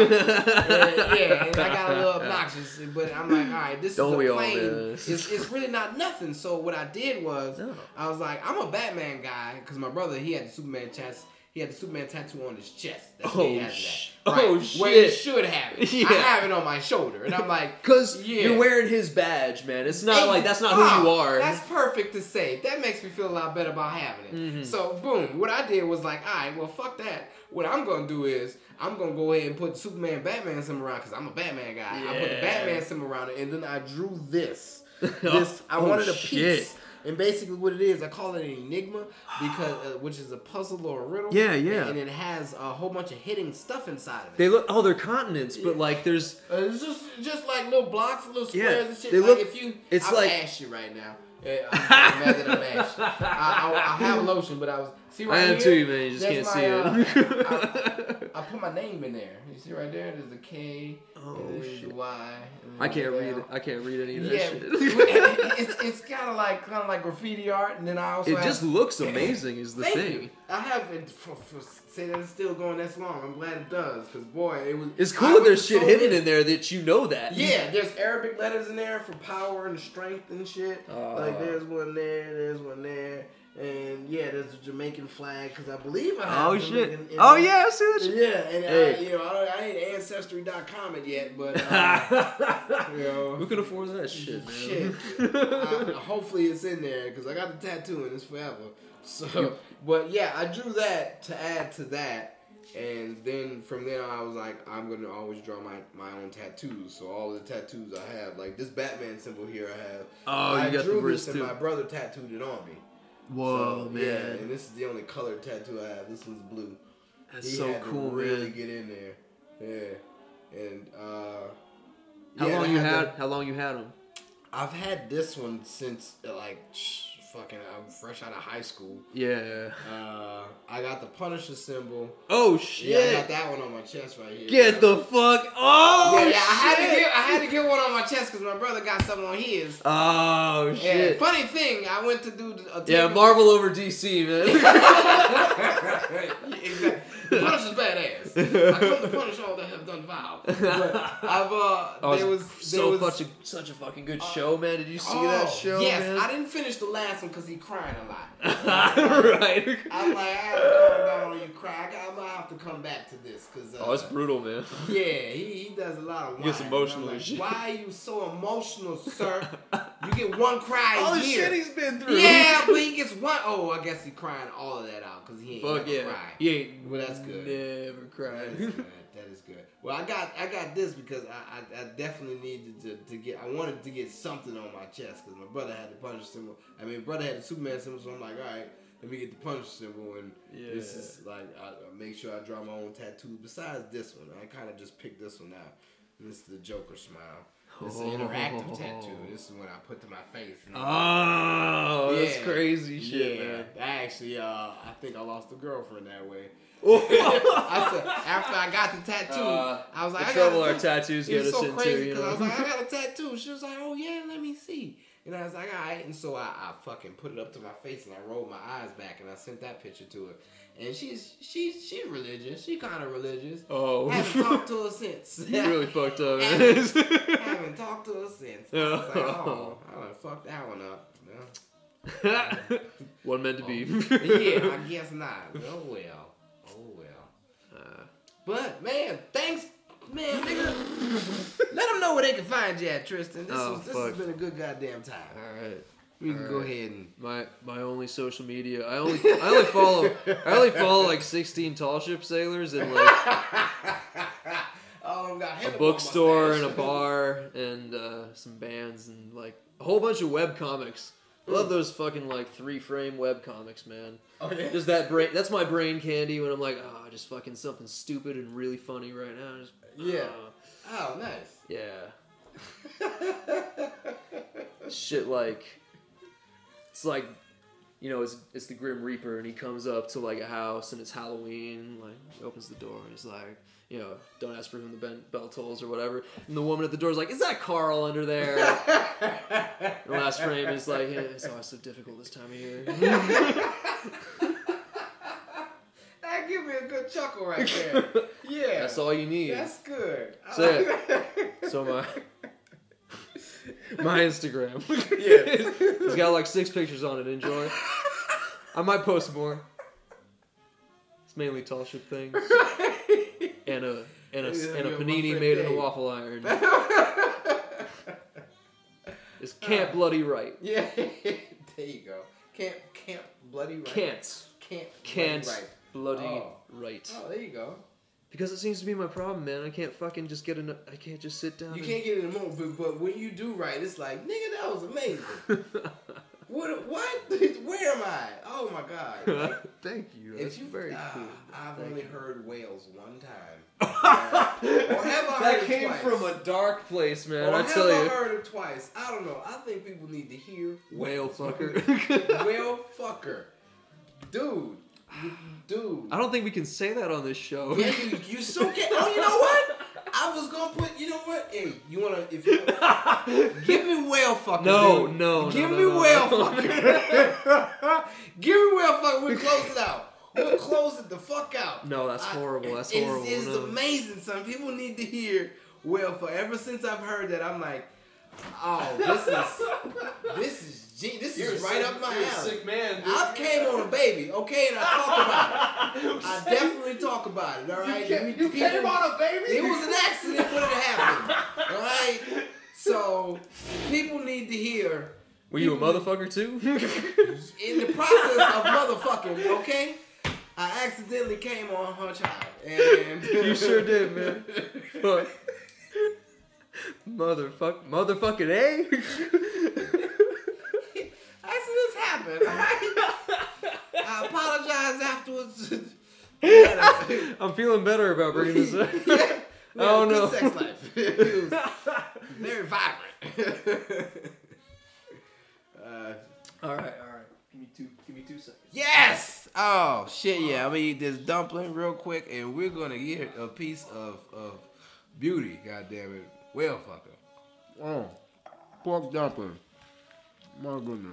And I got a little obnoxious, but I'm like, all right, this is a plain. It's really not nothing. So what I did was, I was like, I'm a Batman guy, because my brother, he had the Superman chest. He had the Superman tattoo on his chest. That's where he has that. Oh, Where he shit. should have it. Yeah. I have it on my shoulder. And I'm like... Because yeah. you're wearing his badge, man. It's not like, that's not who you are. That's perfect to say. That makes me feel a lot better about having it. Mm-hmm. So, boom. What I did was like, all right, well, fuck that. What I'm going to do is, I'm going to go ahead and put Superman Batman symbol around, because I'm a Batman guy. I put the Batman symbol around it, and then I drew this. I wanted a piece. And basically what it is, I call it an enigma, because which is a puzzle or a riddle. Yeah, yeah. And it has a whole bunch of hidden stuff inside of it. They look, they're continents, but like there's... It's just like little blocks, little squares and shit. They like look, if you, it's I'm like... ash you right now. I'm mad that I'm ash. I have lotion, but I was... See right I am here? too, man. You just can't see it. I put my name in there. You see right there? There's a K. Oh, and there's shit. a Y. I can't read it. I can't read any of that Yeah, shit. it's kind of like graffiti art, and then I also It just looks amazing is the Thank thing. you. I haven't say that it's still going this long. I'm glad it does, because boy, it was. It's cool that there's shit hidden in there that you know that. Yeah, there's Arabic letters in there for power and strength and shit. Like there's one there's one there. And yeah, there's a Jamaican flag, because I believe I have Jamaican in Oh there. yeah, I see that shit. Yeah, and Hey. I ain't Ancestry.com it yet, but Who can afford that shit, man? Shit. Hopefully it's in there, because I got the tattoo and it's forever. So, but yeah, I drew that to add to that, and then from then on I was like, I'm gonna always draw my own tattoos. So all the tattoos I have, like this Batman symbol here, I have. Oh, I you got drew the wrist this, and too. my brother tattooed it on me. Whoa, So, man. Yeah, and this is the only colored tattoo I have. This one's blue. That's He so had cool, to really man. get in there. Yeah, and How yeah, long I you had had? the- How long you had them? I've had this one since fucking I'm fresh out of high school. Yeah. I got the Punisher symbol. Oh shit! Yeah, I got that one on my chest right here. Get the fuck! Oh yeah, shit! I had to get one on my chest because my brother got something on his. Oh Yeah, shit! funny thing, I went to do a Yeah, Marvel over DC, man. Exactly. Punisher's badass. I come to punish all that have done foul. But there was such a fucking good show, man. Did you see that show? Yes, man? I didn't finish the last one because he crying a lot. Right. I'm like, I had to calm down on you cry. I'm gonna have to come back to this because Oh, it's brutal, man. yeah, he does a lot of. He gets whining. emotional I'm and shit. Why are you so emotional, sir? You get one cry All a the year. shit he's been through. Yeah, but he gets one. Oh, I guess he crying all of that out because he ain't Fuck never yeah. cried. He ain't. Well, that's good. Never That cried. is good. That is good. Well, I got this because I definitely needed to get. I wanted to get something on my chest because my brother had the Punisher symbol. I mean, brother had the Superman symbol, so I'm like, all right, let me get the Punisher symbol, and this is like I make sure I draw my own tattoo. Besides this one, I kind of just picked this one out. This is the Joker smile. It's an interactive tattoo. This is when I put to my face. Oh, that's Yeah. crazy shit, Yeah, man. I actually, I think I lost a girlfriend that way. I said, after I got the tattoo, I was like, the I trouble got a our tattoos It get was us so into, crazy you because I was know. like, I got a tattoo. She was like, oh yeah, let me see. And I was like, all right. And so I fucking put it up to my face and I rolled my eyes back and I sent that picture to her. And she's religious. She kind of religious. Oh. Haven't talked to her since. You really fucked up, man. Haven't talked to her since. I was like, oh, I done fucked that one up. Yeah. One meant to be. Yeah, I guess not. Oh well. But man, thanks, man, nigga. Let them know where they can find you at, Tristan. This has been a good goddamn time. All right. We can go ahead and my only social media. I only follow like 16 tall ship sailors and like a bookstore and a bar and some bands and like a whole bunch of web comics. I love those fucking like 3-frame web comics, man. Oh yeah. Just that brain. That's my brain candy when I'm like, just fucking something stupid and really funny right now. Just, Yeah. Oh, nice. Yeah. Shit like, it's like, you know, it's the Grim Reaper and he comes up to like a house and it's Halloween, like he opens the door and it's like, you know, don't ask for whom the bell tolls or whatever. And the woman at the door is like, is that Carl under there? The last frame is like, yeah, it's always so difficult this time of year. That give me a good chuckle right there. Yeah. That's all you need. That's good. So my Instagram. Yeah. It's got like 6 pictures on it. Enjoy. I might post more. It's mainly tall ship things. and a Yeah, panini made in a waffle iron. It's Camp Bloody Right. Yeah, there you go. Camp Bloody Right. Can't Bloody Oh. Right. Oh, there you go. Because it seems to be my problem, man. I can't fucking just get enough. I can't just sit down. You can't get it in the moment, but when you do right, it's like, nigga, that was amazing. What? Where am I? Oh my god. Like, Thank you. That's very cool. I've Thank only you. heard whales one time. Or have I heard That it came twice? from a dark place, man. Or I have tell I you. heard it twice? I don't know. I think people need to hear Whale fucker. whale fucker. Dude. I don't think we can say that on this show. Yeah, you so can. Oh, you know what? I was gonna put. You know what? Hey, you wanna? If you give me whale fucker. No, dude. no, Give no, me no, whale no. fucker. Give me whale fucker. We'll close it out. We'll close it the fuck out. No, that's horrible. That's horrible. It's No. amazing. Some people need to hear whale fucker. Ever since I've heard that, I'm like, oh, this is right up my alley. Sick man. Dude. I've came on a baby, okay, and I talk about it. I definitely talk about it, all right? You came on a baby? It was an accident when it happened, all right? So, people need to hear. Were you a motherfucker too? In the process of motherfucking, okay? I accidentally came on her child. And You sure did, man. Fuck. Motherfucking A? Accidents happen, all right? I apologize afterwards. I'm feeling better about bringing this up. Yeah, Oh, good no. sex life. It was very vibrant. All right. Give me 2 seconds. Yes! Oh, shit, yeah. I'm going to eat this dumpling real quick, and we're going to get a piece of beauty, goddammit. Whale fucker. Oh, pork dumpling. My goodness.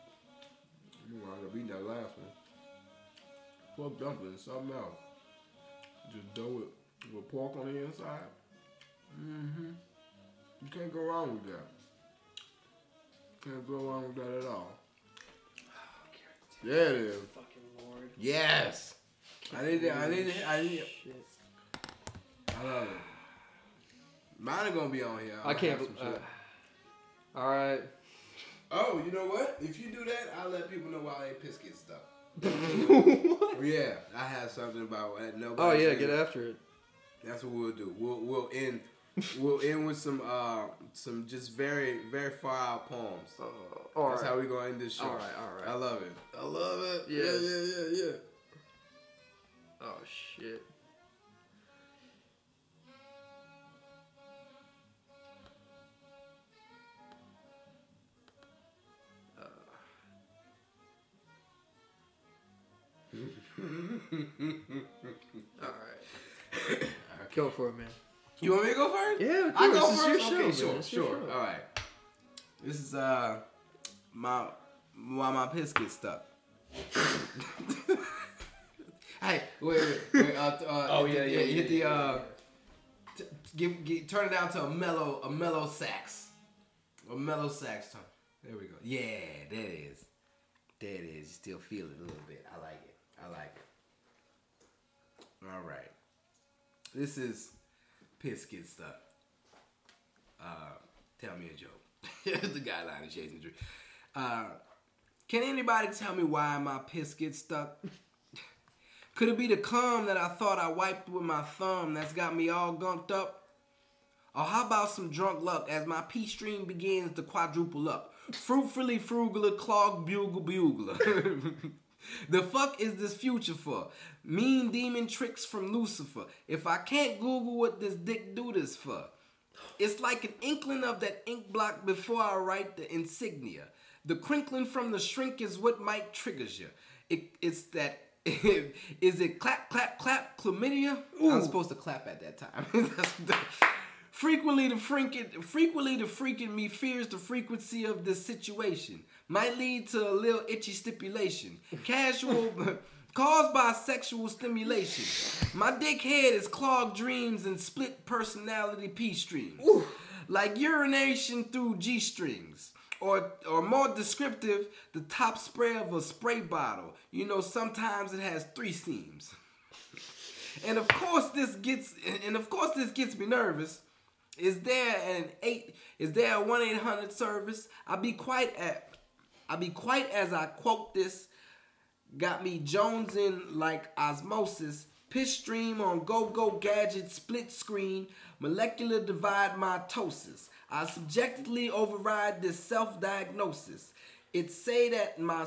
I gotta beat that last one. Pork dumpling, something else. Just dough it with pork on the inside. Mm-hmm. You can't go wrong with that. Can't go wrong with that at all. There it is. Fucking Lord. Yes. I need it. Shit. I love it. Mine are gonna be on here. I can't. All right. Oh, you know what? If you do that, I'll let people know why they piss get stuck. What? Yeah, I have something about that. Nobody. Oh yeah, get after it. That's what we'll do. We'll end. We'll end with some just very very far out poems. That's how we gonna end this show. All right. I love it. I love it. Yes. Yeah. Oh shit. All right. Go for it, man. You want me to go first? Yeah, of I course. go It's first. your show, Okay, man. sure. It's your show. All right. This is why my piss gets stuck. Hey, wait. Oh yeah. Hit the turn it down to a mellow sax. A mellow sax tone. There we go. Yeah, there it is. There it is. You still feel it a little bit. I like it. All right. This is piss get stuck. Tell me a joke. The guideline is Jason Drew. Can anybody tell me why my piss gets stuck? Could it be the cum that I thought I wiped with my thumb that's got me all gunked up? Or how about some drunk luck as my pee stream begins to quadruple up? Fruitfully frugler, clogged bugler. The fuck is this future for? Mean demon tricks from Lucifer. If I can't Google what this dick do this for. It's like an inkling of that ink block before I write the insignia. The crinkling from the shrink is what might triggers you. It's that. Is it clap, clap, clap, chlamydia? Ooh. I was supposed to clap at that time. Frequently the freaking me fears the frequency of this situation. Might lead to a little itchy stipulation. Casual, caused by sexual stimulation. My dick head is clogged dreams and split personality P streams. Ooh. Like urination through G strings. Or more descriptive, the top spray of a spray bottle. You know, sometimes it has 3 seams. And of course this gets me nervous. Is there a 1-800 service? I'll be quite as I quote this. Got me jonesing like osmosis. Piss stream on go-go gadget split screen. Molecular divide mitosis. I subjectively override this self-diagnosis. It say that my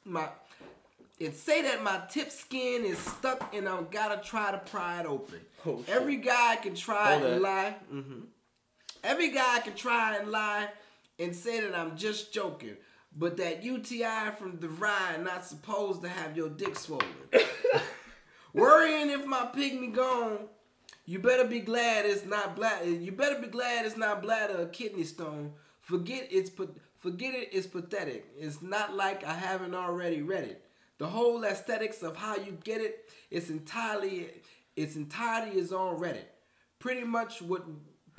tip skin is stuck and I've gotta try to pry it open. Oh, every guy can try and lie. Mm-hmm. Every guy can try and lie and say that I'm just joking. But that UTI from the ride not supposed to have your dick swollen. Worrying if my pygmy gone. You better be glad it's not bladder or kidney stone. Forget it is pathetic. It's not like I haven't already read it. The whole aesthetics of how you get it, its entirety is on Reddit. Pretty much what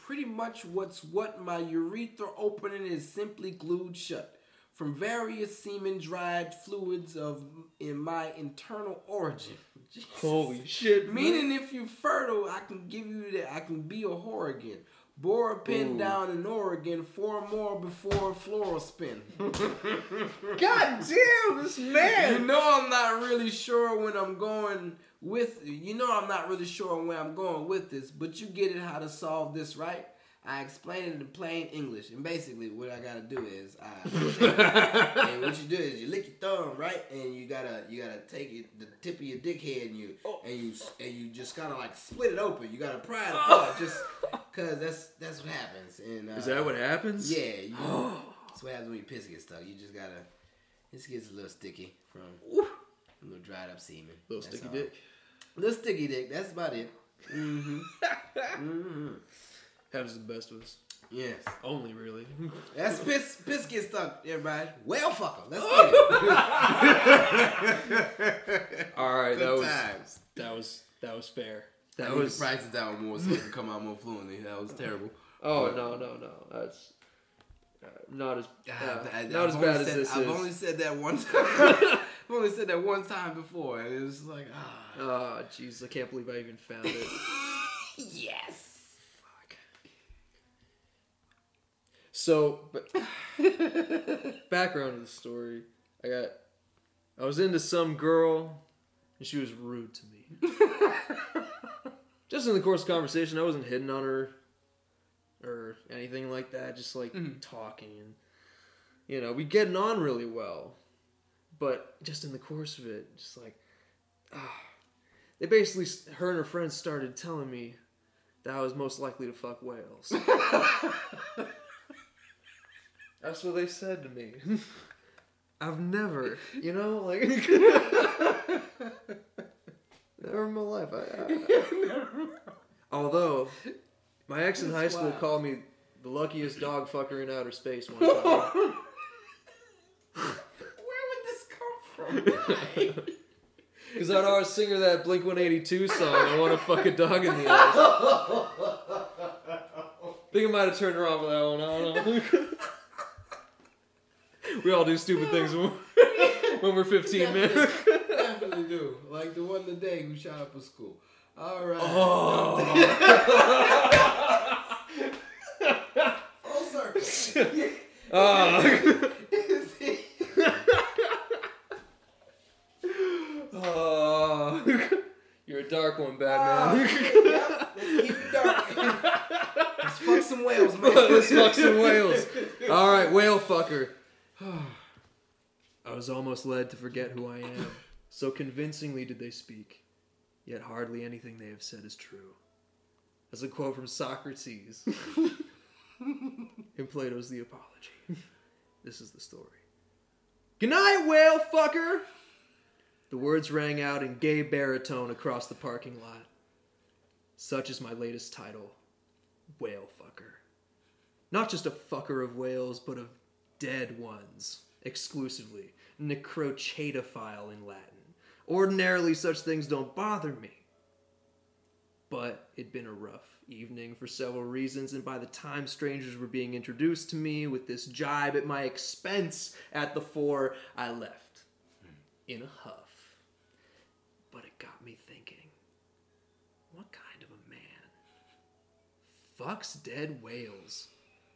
my urethra opening is simply glued shut. From various semen dried fluids in my internal origin. Jesus. Holy shit! Meaning, if you fertile, I can give you that. I can be a whore again. Bore a pin down in Oregon. 4 more before floral spin. God damn, this man! You know I'm not really sure when I'm going with. I'm not really sure where I'm going with this, but you get it how to solve this, right? I explain it in plain English, and basically what I gotta do is, and what you do is you lick your thumb, right, and you gotta take the tip of your dick head and you just kind of like split it open. You gotta pry it apart, just cause that's what happens. And is that what happens? Yeah, that's what happens when your piss gets stuck. You just gotta. This gets a little sticky from a little dried up semen. Little sticky dick. Little sticky dick. That's about it. Mm-hmm. Mm-hmm. Happens to the best of us. Yes. Only really. That's piss gets stuck, everybody. Well, fuck 'em. Let's get it. All right, Good that was fair. That was practice that one more so it can come out more fluently. That was terrible. Oh no. That's not as bad as this is. I've only said that one time. I've only said that one time before, and it was like Oh, jeez, I can't believe I even found it. Yes. So, background of the story, I was into some girl, and she was rude to me. Just in the course of conversation, I wasn't hitting on her, or anything like that, just like talking, and, we getting on really well, but just in the course of it, just like, they basically, her and her friends started telling me that I was most likely to fuck whales. That's what they said to me. I've never, never in my life. Although, my ex in high school called me the luckiest dog fucker in outer space one time. Where would this come from? Because I'd always sing her that Blink-182 song, I Want to Fuck a Dog in the Ass. Think I might have turned her on with that one, I don't know. We all do stupid things when we're 15, man. Definitely do. Like the one today who shot up a school. All right. Oh. Full circle. You're a dark one, Batman. Let's keep it dark. Let's fuck some whales, man. Let's fuck some whales. All right, whale fucker. I was almost led to forget who I am. So convincingly did they speak, yet hardly anything they have said is true. As a quote from Socrates in Plato's The Apology. This is the story. Good night, whale fucker! The words rang out in gay baritone across the parking lot. Such is my latest title, whale fucker. Not just a fucker of whales, but of dead ones, exclusively. Necrocetophile in Latin. Ordinarily, such things don't bother me. But it'd been a rough evening for several reasons, and by the time strangers were being introduced to me with this jibe at my expense at the fore, I left in a huff. But it got me thinking. fuck's dead whales?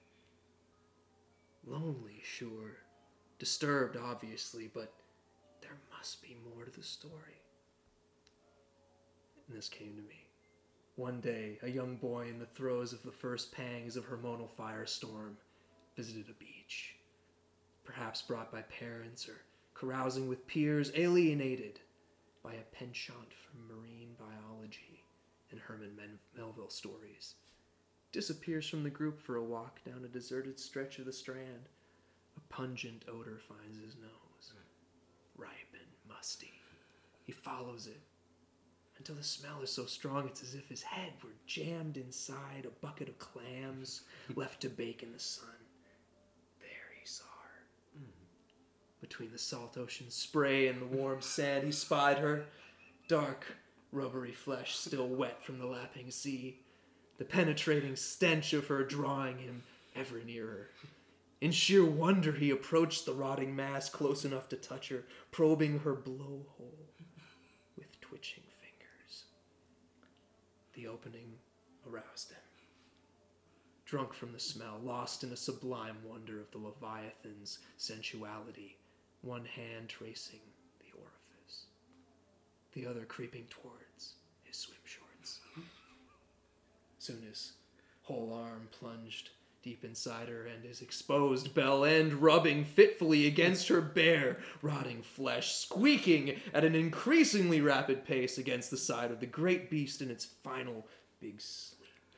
Lonely, sure. Disturbed, obviously, but there must be more to the story. And this came to me. One day, a young boy in the throes of the first pangs of hormonal firestorm visited a beach. Perhaps brought by parents or carousing with peers, alienated by a penchant for marine biology and Herman Melville stories. Disappears from the group for a walk down a deserted stretch of the Strand. A pungent odor finds his nose. Ripe and musty. He follows it until the smell is so strong it's as if his head were jammed inside a bucket of clams left to bake in the sun. There he saw her. Between the salt ocean spray and the warm sand, he spied her. Dark, rubbery flesh still wet from the lapping sea. The penetrating stench of her drawing him ever nearer. In sheer wonder, he approached the rotting mass close enough to touch her, probing her blowhole with twitching fingers. The opening aroused him. Drunk from the smell, lost in a sublime wonder of the Leviathan's sensuality, one hand tracing the orifice, the other creeping towards his swim shorts. Soon his whole arm plunged deep inside her, and his exposed bell end rubbing fitfully against her bare, rotting flesh, squeaking at an increasingly rapid pace against the side of the great beast in its final big sleep.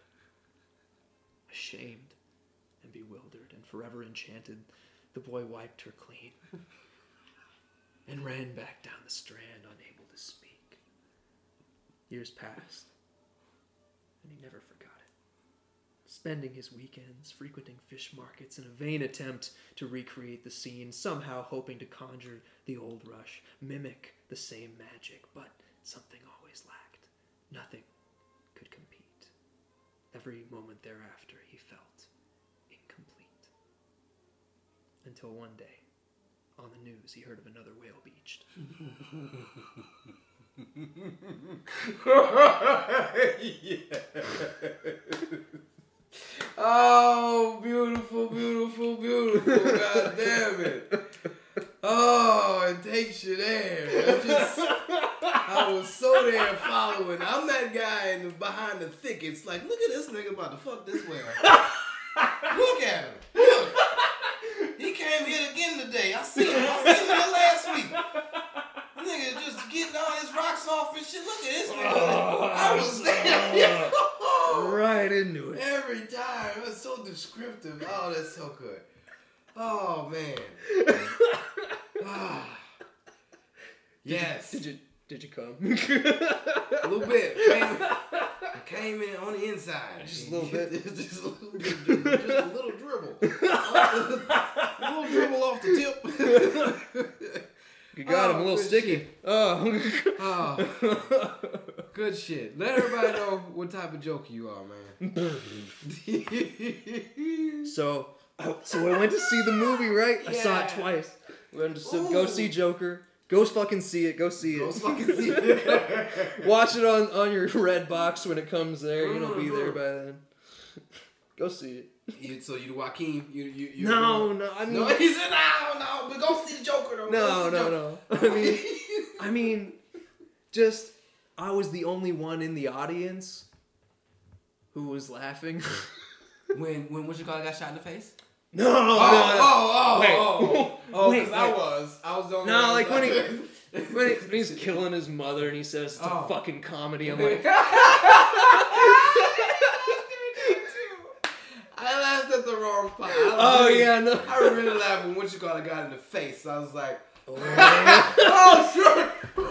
Ashamed and bewildered and forever enchanted, the boy wiped her clean and ran back down the Strand, unable to speak. Years passed, and he never forgot it. Spending his weekends frequenting fish markets in a vain attempt to recreate the scene, somehow hoping to conjure the old rush, mimic the same magic, but something always lacked. Nothing could compete. Every moment thereafter he felt incomplete. Until one day, on the news, he heard of another whale beached. Oh, beautiful, beautiful, beautiful. God damn it. Oh, it takes you there. I was so there following. I'm that guy behind the thickets. Like, look at this nigga about to fuck this whale. Look at him. Look. He came here again today. I seen him there last week. Nigga just getting all his rocks off and shit. Look at this nigga. I was there. Right into it. Every time. It was so descriptive. Oh, that's so good. Oh, man. Ah. Yes. Did you come? A little bit. I came in on the inside. Just a little bit. Just a little bit. Just a little dribble. A little dribble off the tip. You got him a little sticky. Shit. Oh. Good shit. Let everybody know what type of joker you are, man. So I went to see the movie, right? Yeah. I saw it twice. We went to go see Joker. Go fucking see it. Go see it. Go fucking see it. Watch it on your red box when it comes there. You know, be there by then. Go see it. So you the Joaquin? You No. I mean, no. He said no. But go see the Joker though. No. I mean, just I was the only one in the audience who was laughing. When what you call it got shot in the face? No. Wait, I was the only one. No, like when he's killing his mother and he says it's a fucking comedy. I'm like, I laughed at the wrong part. I really laughed when what you call it got in the face. I was like, oh sure.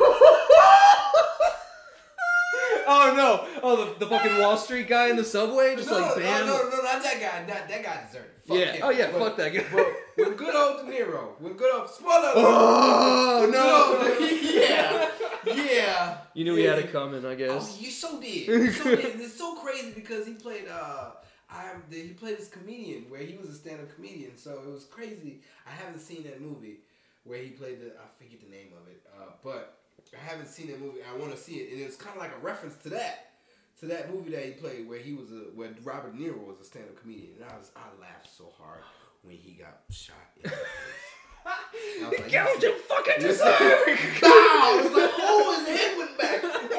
Oh no! Oh, the fucking Wall Street guy in the subway, just like bam. No, not that guy. That guy deserved it. Fuck him. Oh yeah, fuck that guy. But with good old De Niro, spoiler. Oh no! Yeah. You knew he had it coming, I guess. Oh, you so did. It's so crazy because he played. He played this comedian where he was a stand-up comedian, so it was crazy. I haven't seen that movie where he played I forget the name of it, but I haven't seen that movie. I want to see it, and it's kind of like a reference to to that movie that he played where where Robert De Niro was a stand-up comedian, and I laughed so hard when he got shot in the face. I was like, get what you fucking deserve. I was like, oh, his head went back.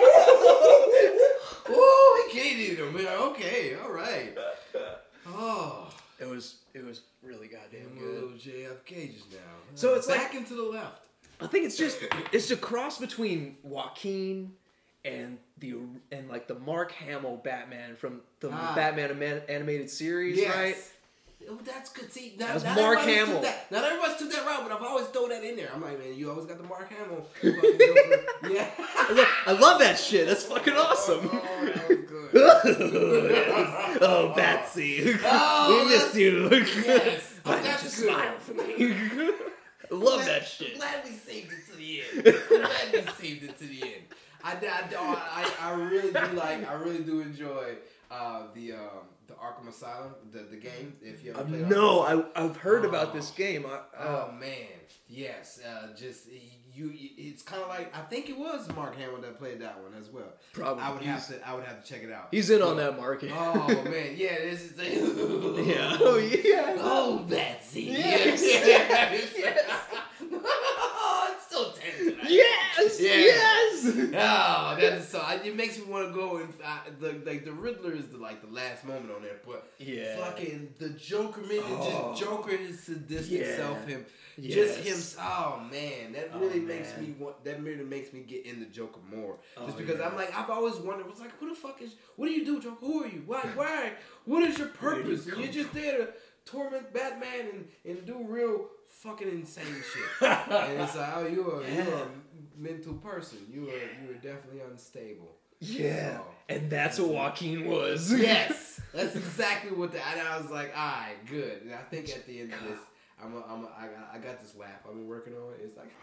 Oh, he kidded him. Man. Okay, all right. Oh, it was really goddamn good. Little JFK just now. So it's back and to the left. I think it's a cross between Joaquin and like the Mark Hamill Batman from the Batman animated series, right? Oh, that's good. See, that's Mark Hamill. Not everybody's took that route, but I've always thrown that in there. I'm like, man, you always got the Mark Hamill. Yeah. I love that shit. That's fucking awesome. Oh, that was good. Oh, Batsy. We miss you. Yes. Why didn't you smile for me? I love that shit. I'm glad we saved it to the end. I really do enjoy the Arkham Asylum, the game. If you ever played I've heard about this game. Oh man, yes. It's kind of like, I think it was Mark Hamill that played that one as well. Probably. I would have to check it out. He's in on that market. Oh man, yeah. This is yeah. Oh yeah. Oh, Betsy. Yes. Oh, it's so tense tonight. Yes. Yes. Oh, that's so. It makes me want to go and the Riddler is the last moment on there, but fucking the Joker, man, just Joker, his sadistic self, him. Yes. Just him. Oh man, that really makes me want. That really makes me get into Joker more. Just because I'm like, I've always wondered. It's like, who the fuck is? What do you do, Joker? Who are you? Why? What is your purpose? And you're just there to torment Batman and do real fucking insane shit. And it's like, oh, you're a mental person. You are definitely unstable. Yeah, so, and that's what Joaquin was. Yes, that's exactly what. And I was like, all right, good. And I think at the end of this. I got this laugh I've been working on. It's like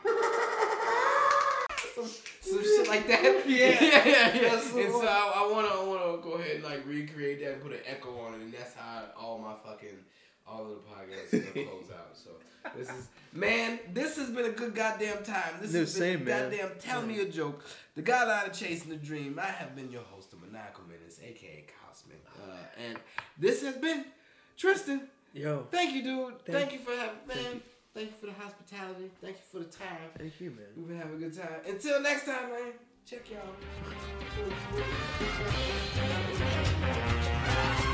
some shit like that. Yeah. And so I wanna go ahead and like recreate that and put an echo on it, and that's how all of the podcasts are gonna close out. So this has been a good goddamn time. This has been goddamn Tell Me a Joke. The Guideline of Chasing the Dream. I have been your host, the Maniacal Menace, aka Cosman, and this has been Tristan. Yo. Thank you, dude. Thank you for having, man. Thank you for the hospitality. Thank you for the time. Thank you, man. We've been having a good time. Until next time, man. Check y'all.